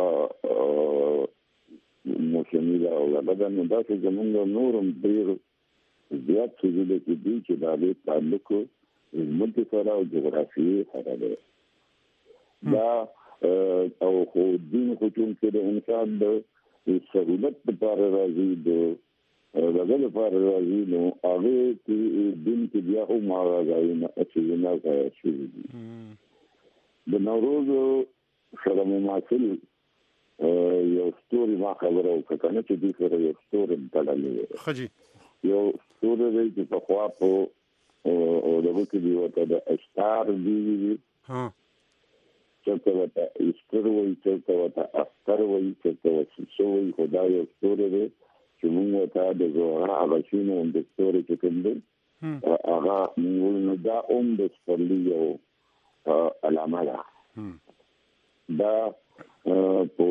موسمي ده او دا نو دا چې زمونږ نورم ډېر زیات څه دي چې دا د تعلق زموږ سره او جغرافیې سره ده دا او خو دین خو چې د انسان د سهولت لپاره راځي د دغه لپاره راځي نو هغه چې دین کې بیا هم راځي نه چې نه شي د نوروز سره مماثل یو ستوري ما خبره وکړه چې دې سره یو ستوري تړلې خجي یو ستوري چې په خوا په او دغه کې دی وته د اشتار دی ها چې وته ایستر وایي چې وته اختر وایي چې وته شوی خدای یو ستوري دی چې موږ ته د زوړه هغه د ستوري چې کوم دی هغه موږ دا د سپرلی یو علامه ده دا په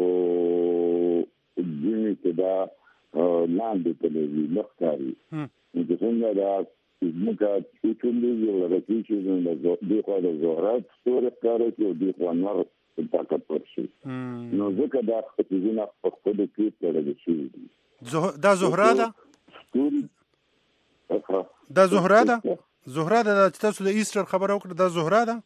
دې کې دا لاندې تلوي مختاري چې څنګه دا موږ چې څنګه یو راځي چې د خو د زهرات ستوري کار کوي د خو نور طاقت ورشي نو ځکه دا خپلونه په خپل کې ترلې شي دا زهرا ده دا زهرا ده چې تاسو د ایستر خبره وکړه دا زهرا ده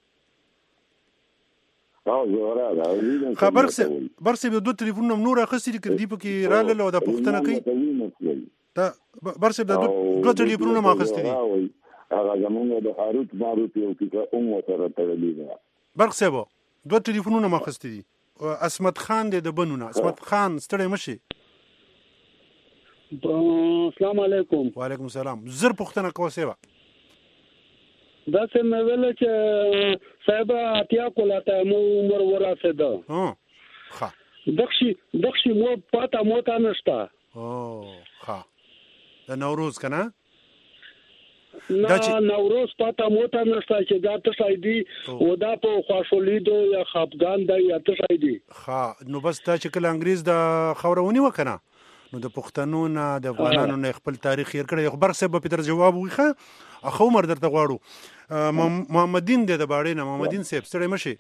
خبر څه برسه به دوه ټلیفونونه نور اخستې کړي په کې رااله او د پښتنه کوي دا برسه د دوه ټلیفونونه ما اخستې دي هغه زمونږ د هاروت ماروت یو کې کوم سره تړلې ده برسه به دوه ټلیفونونه ما اخستې دي اسمت خان د بنونه اسمت خان ستړی مشي السلام علیکم وعلیکم السلام زر پښتنه کوسه دا څنګه ویل چې صاحب اتیا کولاته مو عمر وراسه ده ها دښي مو پاته موتا نشتا ها دا نوروز کنه دا نوروز پاته موتا نشتا چې دا ته دی او دا په خوشولیدو یا خپګان دا یا ته دی ها نو بس دا چې کله انګريز د خورونی وکنه نو د پښتنو نه د افغانانو نه خپل تاریخ یې کړی خبر څه به پیتر جواب وخه اخو مر درته غواړو محمدین د باړې نه محمدین صاحب ستړي مشي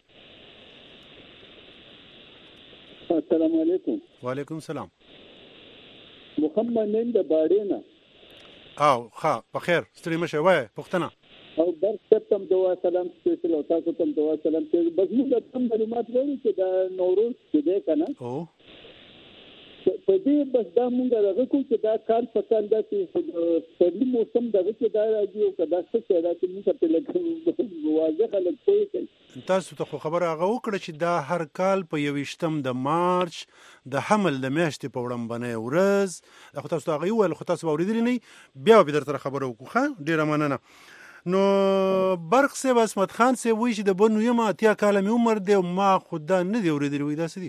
السلام علیکم وعلیکم السلام محمدین د باړې نه او ښه په خیر ستړي مشي وای پښتنه او بر ستم دوا سلام سپیشل او تاسو ته دوا سلام بس موږ ته معلومات لرو چې دا نوروز کې ده کنه او په دې بس دا مونږ راغو چې دا کال په کال دا چې په موسم دا چې دا راځي او کدا څه دا چې موږ په لګو واضح خلک کوي تاسو ته خبره هغه وکړه چې دا هر کال په 28 د مارچ د حمل د میاشتې په وړاندې ورځ خو تاسو هغه ویل خو تاسو اوریدلی نه بیا به درته خبره وکړه ډیره مننه نو برق صاحب اسمت خان صاحب وایي چې د بنو یم اتیا کاله مې عمر دی ما خدا نه دی اوریدلی وای دا څه دي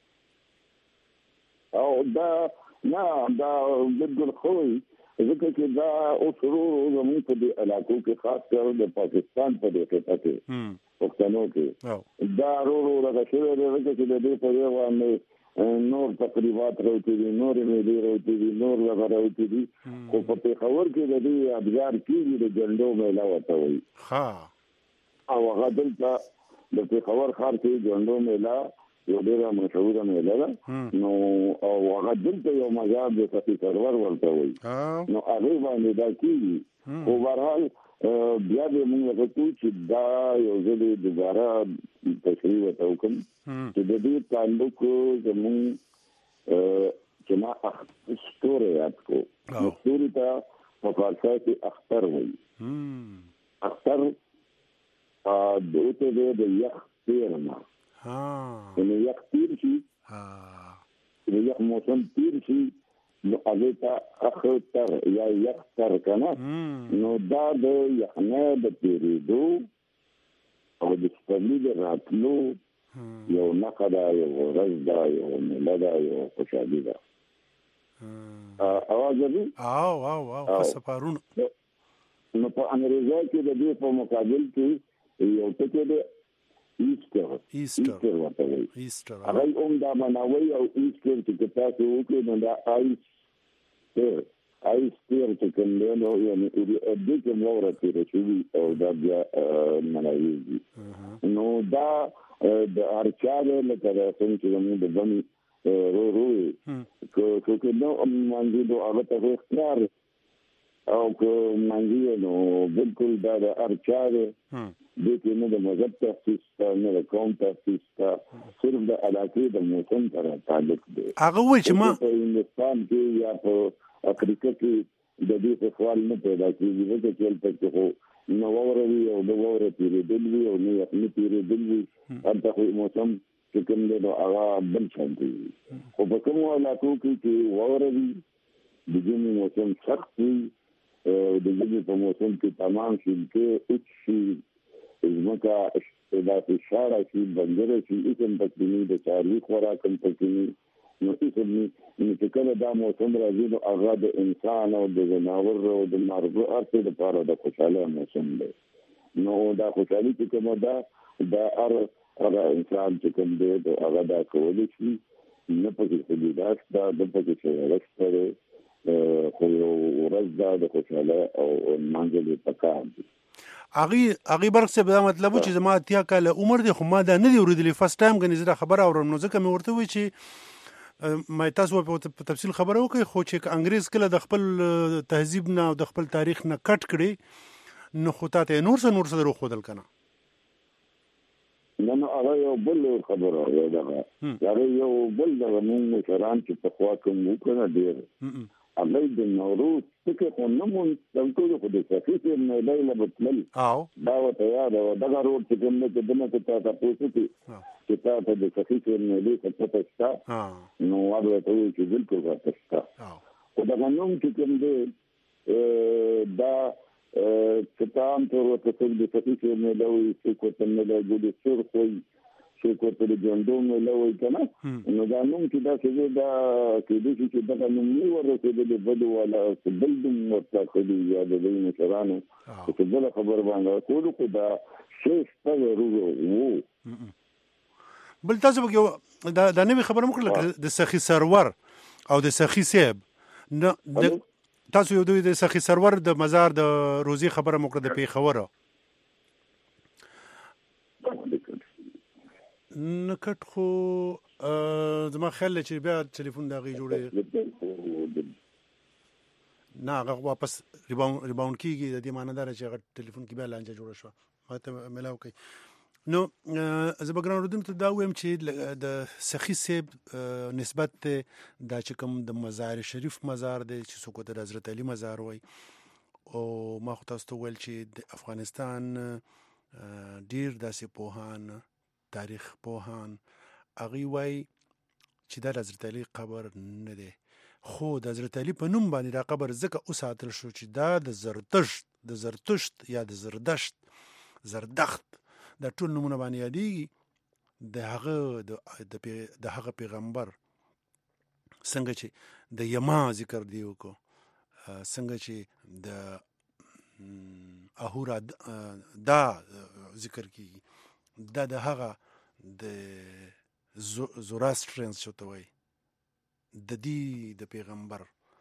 او دا نه دا بالکل خوي ځکه چې دا اوسرو زموږ په دې علاقو کې خاص کر د پاکستان په دې کې پښتنو کې دا ورو راځي چې د دې په یو باندې نور تقریبات راوتی دي نور ملي راوتی دي نور راوتی دي خو په پیښور کې د دې ابزار کې د جندو میله وته وي ها او هغه دلته د پیښور ښار کې جندو میله یو ډېر مشهور میله ده نو او هغه دلته یو مزار د سفي سرور ورته وي نو هغه باندې دا کیږي خو بهرحال بیا به موږ وکړو چې دا یو ځل دوباره تشریح وکړو چې د دې تعلق زموږ چې ما ستوري یاد کو ستوري ته په فارسی کې اختر وایي اختر دوته د یخ تیر نه نو یخ تیر شي د یخ موسم تیر شي نو هغه ته اخر یا یخ تر کنه نو دا د یخنه د تیریدو او د سپرلي د راتلو یو نقدا یو ورځ دا یو میله دا یو خوشحالي ده اواز دی او سفارونه نو په انګریزي کې د دې په مقابل کې یو ټکی دی ایسټر ورته وایي هغه هم دا مناوي او ایسټر چې تاسو وکړئ نو دا آیس چې کوم دی نو یعنې دې کې موره تېره شوي او دا بیا مناوي دي نو دا د هر چا دی لکه د څنګه چې زموږ د بڼې روی که نو مانځي نو هغه ته خو اختیار او که مانځي نو بلکل دا د هر چا دی دې کې نه د مذهب تخصیص ته نه د قوم تخصیص ته صرف د علاقې د موسم سره تعلق دی هغه وایي چې ما په هندوستان کې یا په افریقا کې د دې څه سوال نه پیدا کېږي ځکه چې هلته کې خو نه واوره وي او د واوره تېرېدل وي او نه یخني تېرېدل وي هلته خو موسم چې کوم دی نو هغه بل شانتي وي خو په کومو علاقو کې چې واوره وي د ژمي موسم سخت وي د ژمي په موسم کې تمام شي کې هېڅ شي ځمکه داسې شاړه شي بنجره شي هېڅ هم پکې نه د څاروي خوراک هم پکې نه نو هېڅ هم نه نو چې کله دا موسم راځي نو هغه د انسان او د ځناور او د مارغو هر څه لپاره د خوشحالۍ موسم دی نو دا خوشحالي چې کومه ده دا هغه انسان چې کوم دی هغه دا کولی شي نه پکې سجده شته نه پکې شعر شته خو یو ورځ دا د خوشحالۍ او لمانځل یې پکار دي هغې برق صاحب دا مطلب و چې زما 80 کاله عمر دی خو ما دا نه دی اورېدلی فرست ټایم ګنې زه دا خبره اورم نو ځکه مې ورته ووایي چې ما تاسو په تفصیل خبره وکړئ خو چې انګریز کله د خپل تهذیب نه او د خپل تاریخ نه کټ کړي نو خو تا ته نور څه دروښودل که نه نه هغه یو بل خبره ده هغه یو بل دغه مونږ مشران چې پخوا کوم وو که نه ډېر هغه د نوروز فکر خو نه مونږ ټول خو د سخي صاحب میلې له به تلل دا ورته یاد وه دغه روډ چې کوم دی چې دنه که تا تپوس وکړي چې تا ته د سخي صاحب میلې څه پته شته نو هغه ورته ووایي چې بلکل راته شته خو دغه نوم چې کوم دی دا چې ته عام طور ورته څوک د سخي صاحب میله وایي څوک ورته میله ګلې سرخ وایي څوک ورته د ژوندو میله وایي که نه نو دا نوم چې داسې دی دا کېدای شي چې دغه نوم نه وررسېدلی بلو والا چې بل نوم ورته ښلي یا د دوی مشرانو چې بله خبره باندې کولو خو دا شی شته ضرور وو بل تاسو پکې دا نوې خبره مو کړله د سخي سرور او د سخي صاحب تاسو یو دوی د سخي سرور د مزار د روزي خبره مو کړه د پېښوره نکټ خو زما خیال دی چې بیا ټلیفون د هغې جوړې نه هغه واپس ریباوند کېږي د دې معنی دا ده چې هغه ټلیفون کې بیا لانجه جوړه شوه هغه ته میلاو کوي نو زه به ګران اورېدونکو ته دا ووایم چې د سخي صاحب نسبت دی دا چې کوم د مزار شریف مزار دی چې څوک ورته د حضرت علي مزار وایي او ما خو تاسو ته وویل چې د افغانستان ډېر داسې پوهان تاریخ پوهان هغوی وایي چې دا د حضرت علي قبر نه دی خو د حضرت علي په نوم باندې دا قبر ځکه وساتل شو چې دا د زرتشت یا د زردخت دا ټول نومونه باندې یادېږي د هغه پیغمبر څنګه چې د یما ذکر دی وکړو څنګه چې د اهورا دا ذکر کیږي دا د هغه د زوراسترینز چې ته وایي د دې د پیغمبر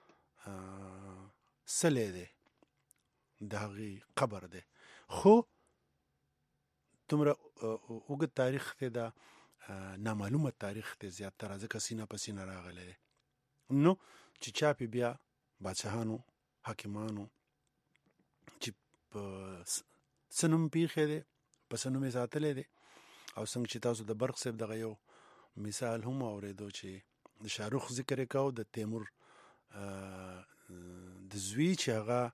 سلی دی د هغې قبر دی خو دومره اوږد تاریخ دی دا نامعلومه تاریخ دی زیاتره ځکه سینه په سینه راغلی دی نو چې چا پې بیا بادشاهانو حاکمانو چې په څه نوم پیښی دی په څه نوم یې ساتلی دی او څنګه چې تاسو د برق صاحب دغه یو مثال هم اورېدو چې د شاهرخ ذکر یې کو د تیمور د زوی چې هغه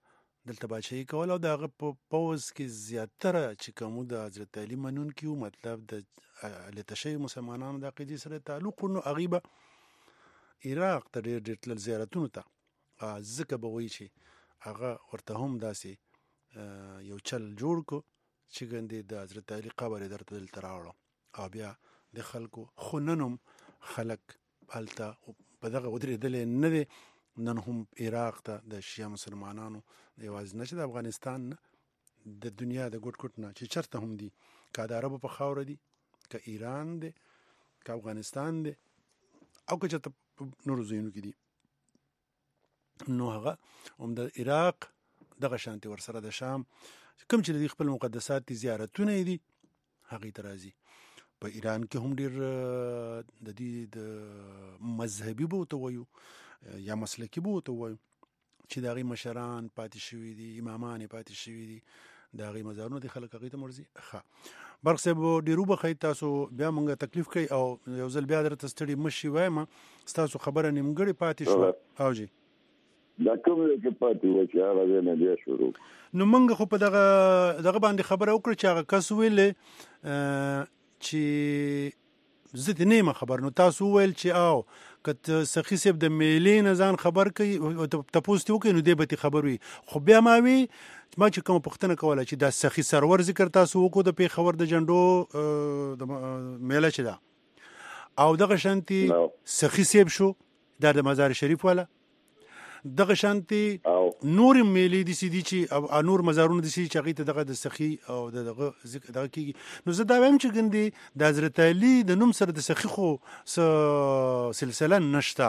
دلته بادشاهي کول او د هغه په پوځ کې زیاتره چې کومو د حضرت علي منونکي وو، مطلب د هلته شوي مسلمانانو د عقیدې سره تعلق نو هغوی به عراق ته ډېر ډېر تلل زیارتونو ته، ځکه به وایي چې هغه ورته هم داسې یو چل جوړ کړو چې ګندې د حضرت علي قبر یې درته دلته راوړو او بیا د خلکو خو نن هم خلک هلته په دغه ودرېدلی نه دی. نن هم عراق ته د شیعه مسلمانانو یوازې نه چې د افغانستان نه د دنیا د ګوټ ګوټ نه چې چرته هم دي، که د عربو په خاوره دي، که ایران دی، که افغانستان دی او که چېرته په نورو ځایونو کې دي، نو هغه هم د عراق دغه شانتې ورسره د شام کوم چې د دې خپل مقدسات دي زیارتونه یې دي هغې ته راځي. په ایران کې هم ډېر د دې د مذهبي به ورته وایو یا مسلکي به ورته وایو چې د هغې مشران پاتې شوي دي، امامان یې پاتې شوي دي، د هغې مزارونه دي، خلک هغې ته ورځي. ښه برق صاحب ډېر وبخئ، تاسو بیا موږ تکلیف کوي او یو ځل بیا درته ستړي مشي وایم، ستاسو خبره نیمګړې پاتې شوه. او جی دا کوم چې پاتې و چې هغه ځای نه بیا شروع نو موږ خو په دغه باندې خبره وکړه چې هغه کس ویلې چې زه دې نه یم خبر، نو تاسو وویل چې او که سخي صاحب د میلې نه ځان خبر کوي تپوس تې وکړي نو دی به تې خبر وي. خو بیا ما چې کومه پوښتنه کوله چې دا سخي سرور ذکر تاسو وکړو د پېښور د جنډو د میله چې ده او دغه شانتې سخي صاحب شو دا د مزار شریف والا، دغه شانتې نور میلې داسې دي چې نور مزارونه داسې چې هغې ته دغه د سخي او دغه کېږي. نو زه دا وایم چې ګندې د حضرت علي د نوم سره د سخي خو څه سلسله نشته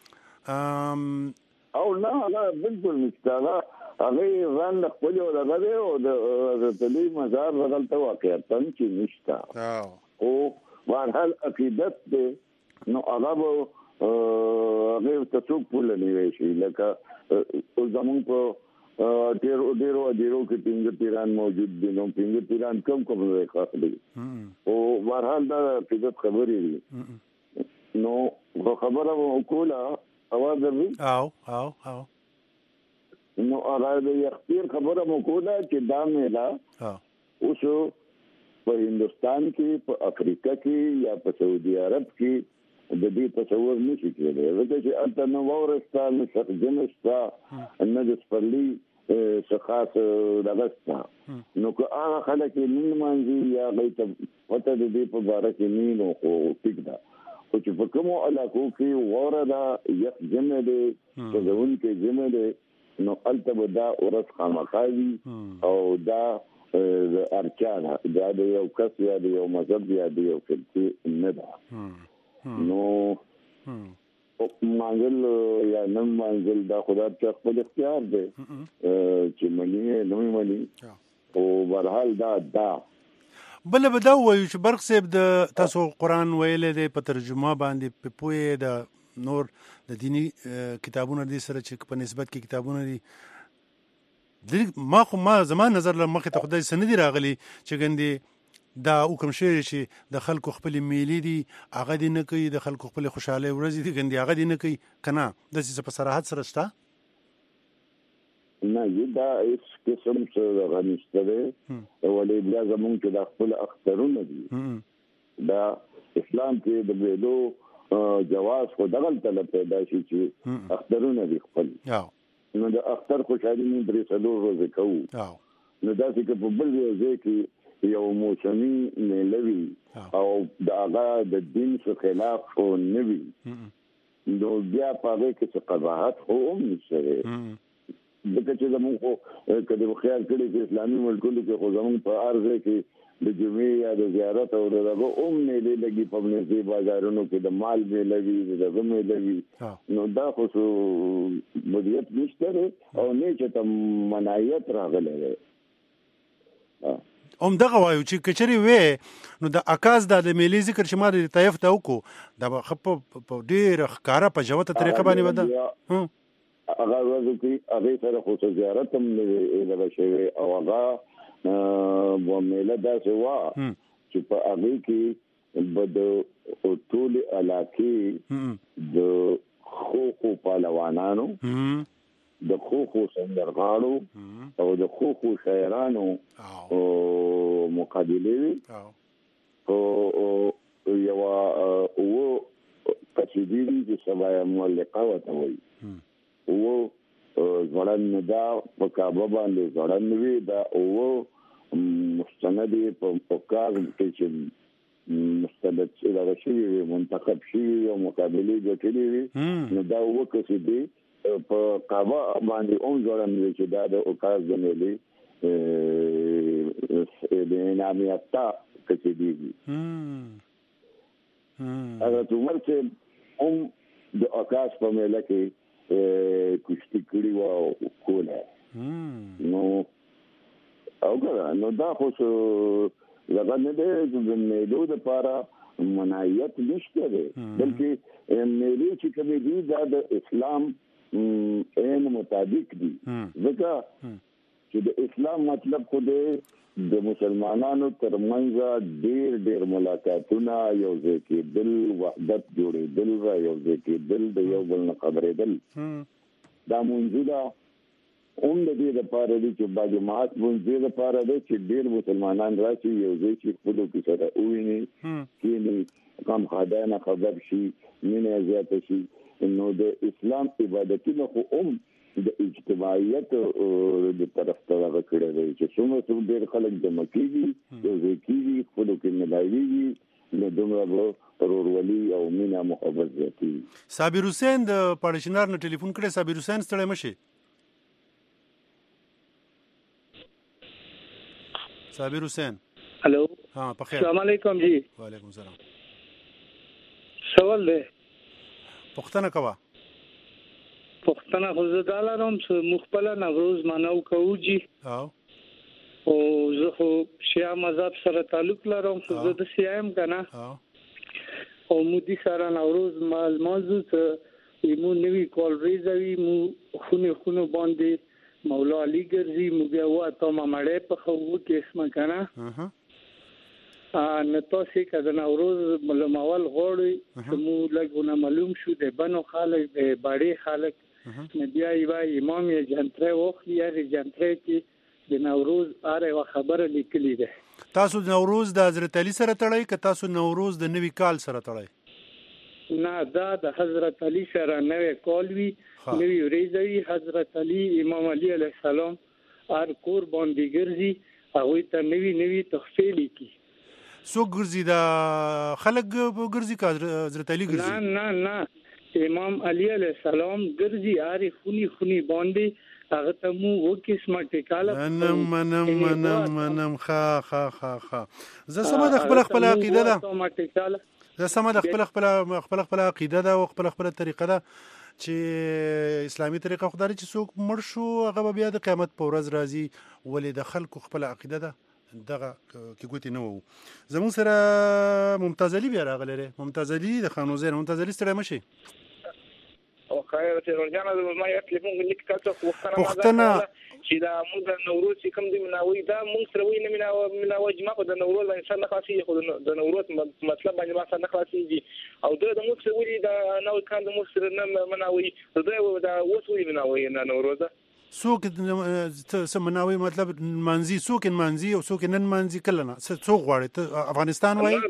او نه هغه بلکل نشته، هغې ځان د خپل یو دغه دی او د حضرت علي مزار دغلته واقعیتا چې نشته، خو بهرحال عقیدت دی نو هغه به هغې ته څوک پوله نیوی شي. لکه زمونږ په ډېرو اجیرو کې پنځه پیران موجود دي، نو پنځه پیران کوم ځای خاص دي، خو بهرحال دا عقیدت خبرې دي. نو خبره مو کوله اواز درځي نو هغه د یخپیر خبره مو کوله چې دا میله اوس په هندوستان کې، په افریقا کې یا په سعودي عرب کې د دې تصور نشي کېدی، ځکه چې هلته نه واوره شته، نه شخجن شته، نه د سپرلي څه خاص دغه شته. نو که هغه خلک یې نه لمانځي یا هغوی ته پته د دې په باره کې نه نو خو ټیک ده، خو چې په کومو علاقو کې واوره ده، یخ جمع دی، سوځونکی جمع دی، نو هلته به دا ورځ خامخا وي او دا ارچا ده، دا د یو کس یا د یو مذهب یا د یو فرقې نه ده. نو منزل یا نم منزل دا خدا ته خپل اختیار دی چې منی نه منی، او بهرحال دا بل به دا وایو چې برق صاحب د تاسو قرآن ویلې دی په ترجمه باندې په پوهې د نور د دینی کتابونو دي سره چې په نسبت کې کتابونه دي ما زمان نظر له مخې ته خدای سندي راغلي چې ګندې دا حکم شوی چې د خلکو خپل میلې دي هغه دې نه کوي، د خلکو خپل خوشحالۍ ورځې دي ګندې هغه دې نه کوي، که نه داسې څه په صراحت سره شته؟ نه دا هېڅ قسم څه دغه نشته دی، ولې بیا زمونږ چې دا خپل اخترونه دي، دا اسلام کې د بیدو جواز خو دغلته له پیدا شي چې اخترونه دي خپل، نو د اختر خوشحالي موږ درې څلور ورځې کوو. نو داسې که په بل ځای کې یو موسمي میله وي او د هغه د دین څخه خلاف نه وي، نو بیا په هغې کې څه قباحت خو هم نشته دی، ځکه چې زمونږ خو که دې خیال کړي چې اسلامي ملکونو کې خو زمونږ په هر ځای کې د جمعې یا د زیارت او د دغه هم میلې لګي، په نږدې بازارونو کې د مال میله وي، د دغه میله وي، نو دا خو څه بدیت نشته دی او نه چې ته منایت راغلی دی. هم دغه وایو چې کچري وې نو د اکاز د میلې ذکر چې ما د طیف ته وکړو دا په ډېره ښکاره په ژوته طریقه باندې به ده هغه ورځ کې هغې سره خو زیارت هم نه به شوی او هغه میله داسې وه چې په هغې کې به د ټولې علاقې د خو پهلوانانو د خو سندرغاړو او د خو شاعرانو او مقابله او یو قصیدې چې سبا مولقه وته وي او ځوړن دا په کعبه باندې ځوړن وی دا او مستند په کار کې چې مستند چې راغشي منتخب شي او مقابله جوړېږي نو دا وکړي دي په کعبه باندې اون ځوړن وی چې دا د اوکاز د ملي د نامیاتا قصیدې هغه څومره چې د اوکاز په مله کې کشتي کړی و کوله نو او دا خو لکه نه دی د میلو دپاره منایت نشته دی بلکې میلې چې کومې دي دا د اسلام عین مطابق دي ځکه چې د اسلام مطلب خو دی د مسلمانانو ترمنځ ډېر ملاقاتونه یو ځای کېدل وحدت جوړېدل یو ځای کېدل د یو بل نه خبرېدل دا منځونه هم د دې لپاره دي چې با جماعت منځ لپاره دي چې ډېر مسلمانان راشي یو ځای چې خپلو کې سره وویني کینی کم خدای خبر شي مینه زیاته شي نو د اسلام عبادتونه خو هم د اجتماعیت د طرف ته راغړي دي چې څومره ډېر خلک جمع کیږي یو ځای کیږي خپلو کې ملایوي نو دومره ورورولي او مینه محبت زیاتي. صابر حسین د پاړشنار نه ټلیفون کړی. صابر حسین ستړی مشي. صابر حسین हेलो हाँ पखेर अस्सलाम वालेकुम जी वालेकुम सलाम सवाल दे پختنه کوا پختنه خو زه دا لرم چې مخبله نوروز منو کوو جی او زه خو شیعه مذهب سره تعلق لرم خو زه د سیایم کنه او مودي سره نوروز موضوع ته مو نوی کول ریزوي مو خونه باندې مولا علی ګرځي موږ وا ته ما مړې په خو کې اسمه کنه نو تاسو کله نوروز ملموال غوړي مو لګونه معلوم شو د بنو خالق د باړې خالق نبی ای امام یې جنتره وخت یې جنتره کې د نوروز اره خبره لیکلې ده. تاسو نوروز د حضرت علی سره تړئ که تاسو نوروز د نوی کال سره تړئ؟ نه دا د حضرت علی سره نوې کال وی نوې ورځي حضرت علی امام علی علیه السلام ار کور باندې ګرځي هغه ته نوې تحفه لیکي. سو ګرځي دا خلک ګرځي که حضرت علی ګرځي؟ نه امام علی علیه السلام ګرځي اری خونی باندې هغه ته مو وکیسمه ټکاله منم خا زه سم د خپل عقیده ده زه سم د خپل عقیده ده او خپل طریقه ده چې اسلامي طریقه خدای چې څوک مړ شو هغه بیا د قیامت په ورځ راځي ولې د خلکو خپل عقیده ده دغه کې ګوتې نه وو. زموږ سره ممتاز علي بیا راغلی دی. ممتاز علي د خانوزیر. ممتاز علي ستړی مشي. او خیر ته ورجانه د ما یو ټلیفون لیک کاته وختنه چې دا موږ د نوروز کوم دی مناوي دا موږ سره ویني مناوي جمعه په د نوروز انسان نه خاصي خو د نوروز مطلب باندې ما سره نه خاصيږي او د موږ سره ویني دا نو کاند موږ سره نه مناوي دا وسوي مناوي نه نوروز څوک مناوي مطلب مانزي څوک مانزي او څوک نن مانزي کله نه څوک غواړي افغانستان وایي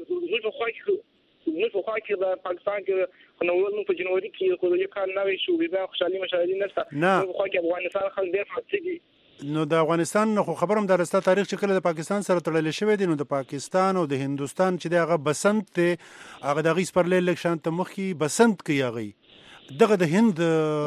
نو خو خاطر د پاکستان کې نوروز په جنوري کې خو یو کال نوې شو بیا خوشحالي مشاهدي نشته نو خو کې افغانستان خلک ډېر فاتږي نو د افغانستان خو خبرم درسته تاریخ چې کله د پاکستان سره تړل شوی دی نو د پاکستان او د هندستان چې دغه بسنت ته هغه دغه سپرلې لکشان ته مخکي بسنت کوي هغه دغه د هند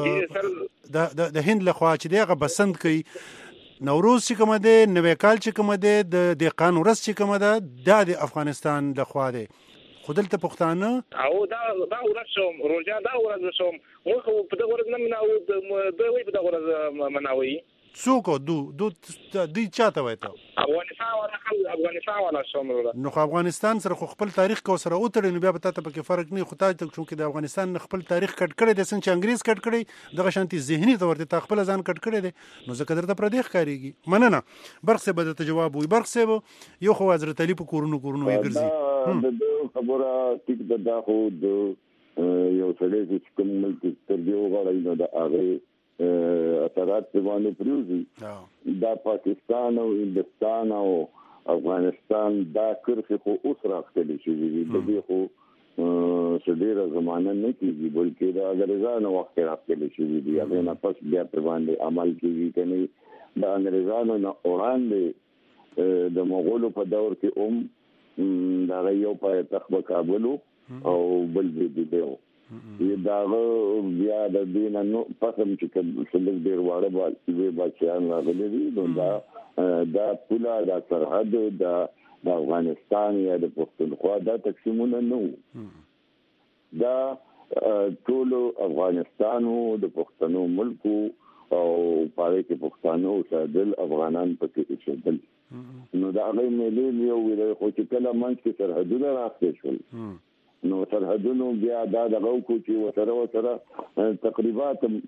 د هند لخوا چې دغه بسنت کوي نوروز چې کومه ده نوې کال چې کومه ده د دهقان ورځ چې کومه ده د افغانستان لخوا ده خودل ته پښتانه او دا ورځ شوم روزه دا ورځ شوم مو خو په دا ورځ نه مناو د وی په دا ورځ مناوي څوک دوی چاته وای ته افغانستان ولا شوم نو افغانستان سره خو خپل تاریخ کو سره اوتړي نو بیا په تاسو کې فرق نه خو تاسو چې د افغانستان خپل تاریخ کټ کړی د څنګه انګریز کټ کړی دغه شانتي ذهني تور ته خپل ځان کټ کړی دی نو زه قدرته پر دې ښکاریږي مننه برخه به ته جواب وي برخه یو خو حضرت علی په کورونو یې ګرځي د خبره ټیک ده خو د یو سړی چې کوم ملک تر دې وغواړي نو د هغه اثرات په باندې پروزي دا پاکستان او هندستان او افغانستان دا کرخه خو اوس راغلي شي د دې خو ډیره زمانه نه کیږي بلکې دا انګریزانو وخت راغلي شي دی هغه نه پس بیا په باندې عمل کیږي کني دا انګریزانو نه وړاندې د مغولو په دور کې دا یو په تخبه کابل او بل دی دا بیا د دین نو پسم چې څنګه ډیر واړه به بچیان راغلي دي دا پولا دا سرحد دا افغانستان یا د پښتونخوا دا تقسیمونه نو دا ټول افغانستان او د پښتنو ملک او پاره کې پښتنو سادل افغانان پکې اوسېدل نو دا هغه ملي یو ویل خو چې کله منځ کې سرحدونه راځي شول نو سرحدونو بیا دا دغه کو چې وسره تقریبا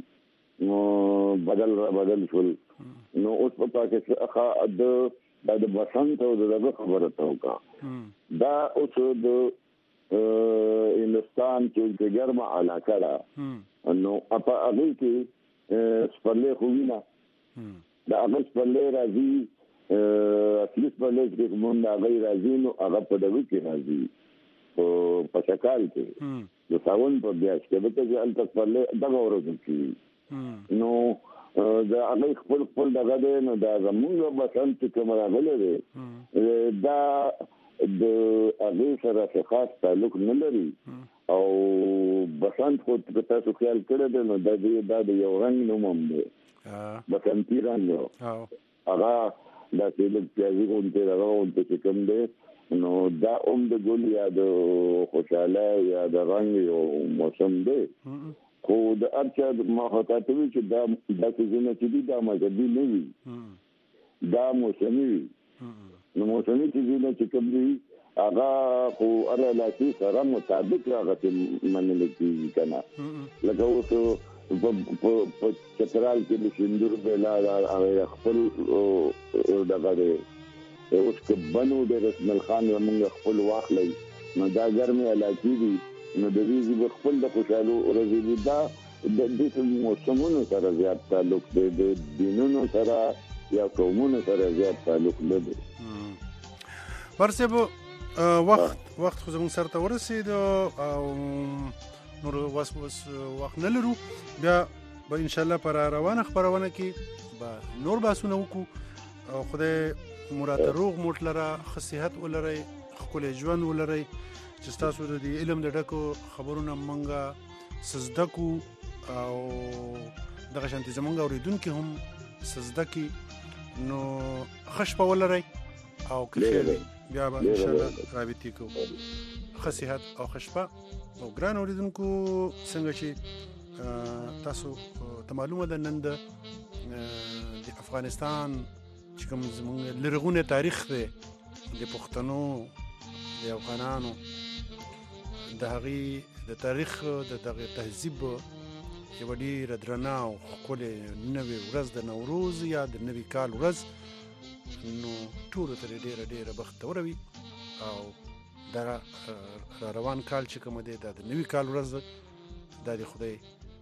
بدل شول نو اوس په پاکستان د بسنت او دغه خبره توکا دا اوس د هندستان چې ګرمه علاقه ده نو په هغه کې سپلې خوینا دا هغه سپلې راځي اصلي سپلې چې مونږ هغه راځي نو هغه په دغه کې راځي په شکل کې د ساون په بیا چې به ته ځل تک پرله دغه ورځ کې نو دا هغه خپل دغه دی نو دا زموږ بسنت کوم راغلی دی دا د هغه سره خاص تعلق نه لري او بسنت خو تاسو خیال کړی دی نو دا یو رنګ نوم هم دی بسنتي رنګ هغه دا چې د پیازي غونډه راغونډه چې کوم دی نو دا د ګل یا د خوشاله یا د رنګ یو موسم دی خو د ارچا ما هتاته وی چې دا څنګه چې دا مذهبي نه وي دا موسمي نو موسمي چې کوم دی هغه خو اره لاسي سره مطابق راغته منل کیږي کنه لکه اوس په چترال کې د سندور بلا هغه خپل دغه دی اوس کې بنو د رسمل خان موږ خپل واخلې نو دا ګرمي علاقې دي نو د دې خپل د خوشاله ورځې دا د دې موسمونو سره زیات تعلق دی د دینونو سره یا قومونو سره زیات تعلق لري ورسېبو وخت خو زموږ سره ورسېد او نور وخت نه لرو بیا به ان شاء الله پر روانه خبرونه کې به نور باسونه وکړو او خدای مراد روغ موټ لره صحت ولري خپل ژوند ولري چې تاسو د علم د ډکو خبرونه مونږه سزدکو او دغه شانتي زمونږ اوریدونکو هم سزدکی نو خشپه ولري او کله بیا به ان شاء الله رابطې کو صحت او خشپه او ګران اوریدونکو څنګه چې تاسو ته معلومه ده نن د افغانستان چې کوم زموږ لرغونی تاریخ دی د پښتنو د افغانانو د هغې د تاریخ د دغه تهذیب یوه ډېره درنه او ښکلې نوې ورځ د نوروز یا د نوي کال ورځ نو ټولو ته ډېره بختوره وي او دا را روان کال چې کوم دی دا د نوي کال ورځ دا د خدای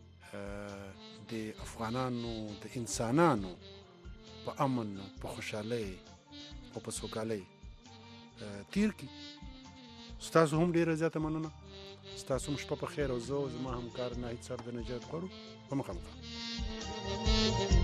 د افغانانو د انسانانو په امن په خوشحالۍ او په سوکالۍ تیر کی ستاسو هم ډیره زیاته مننه ستاسو هم شپه په خیر او زه زما همکار ناهید صاحب د نجات غواړو په مخه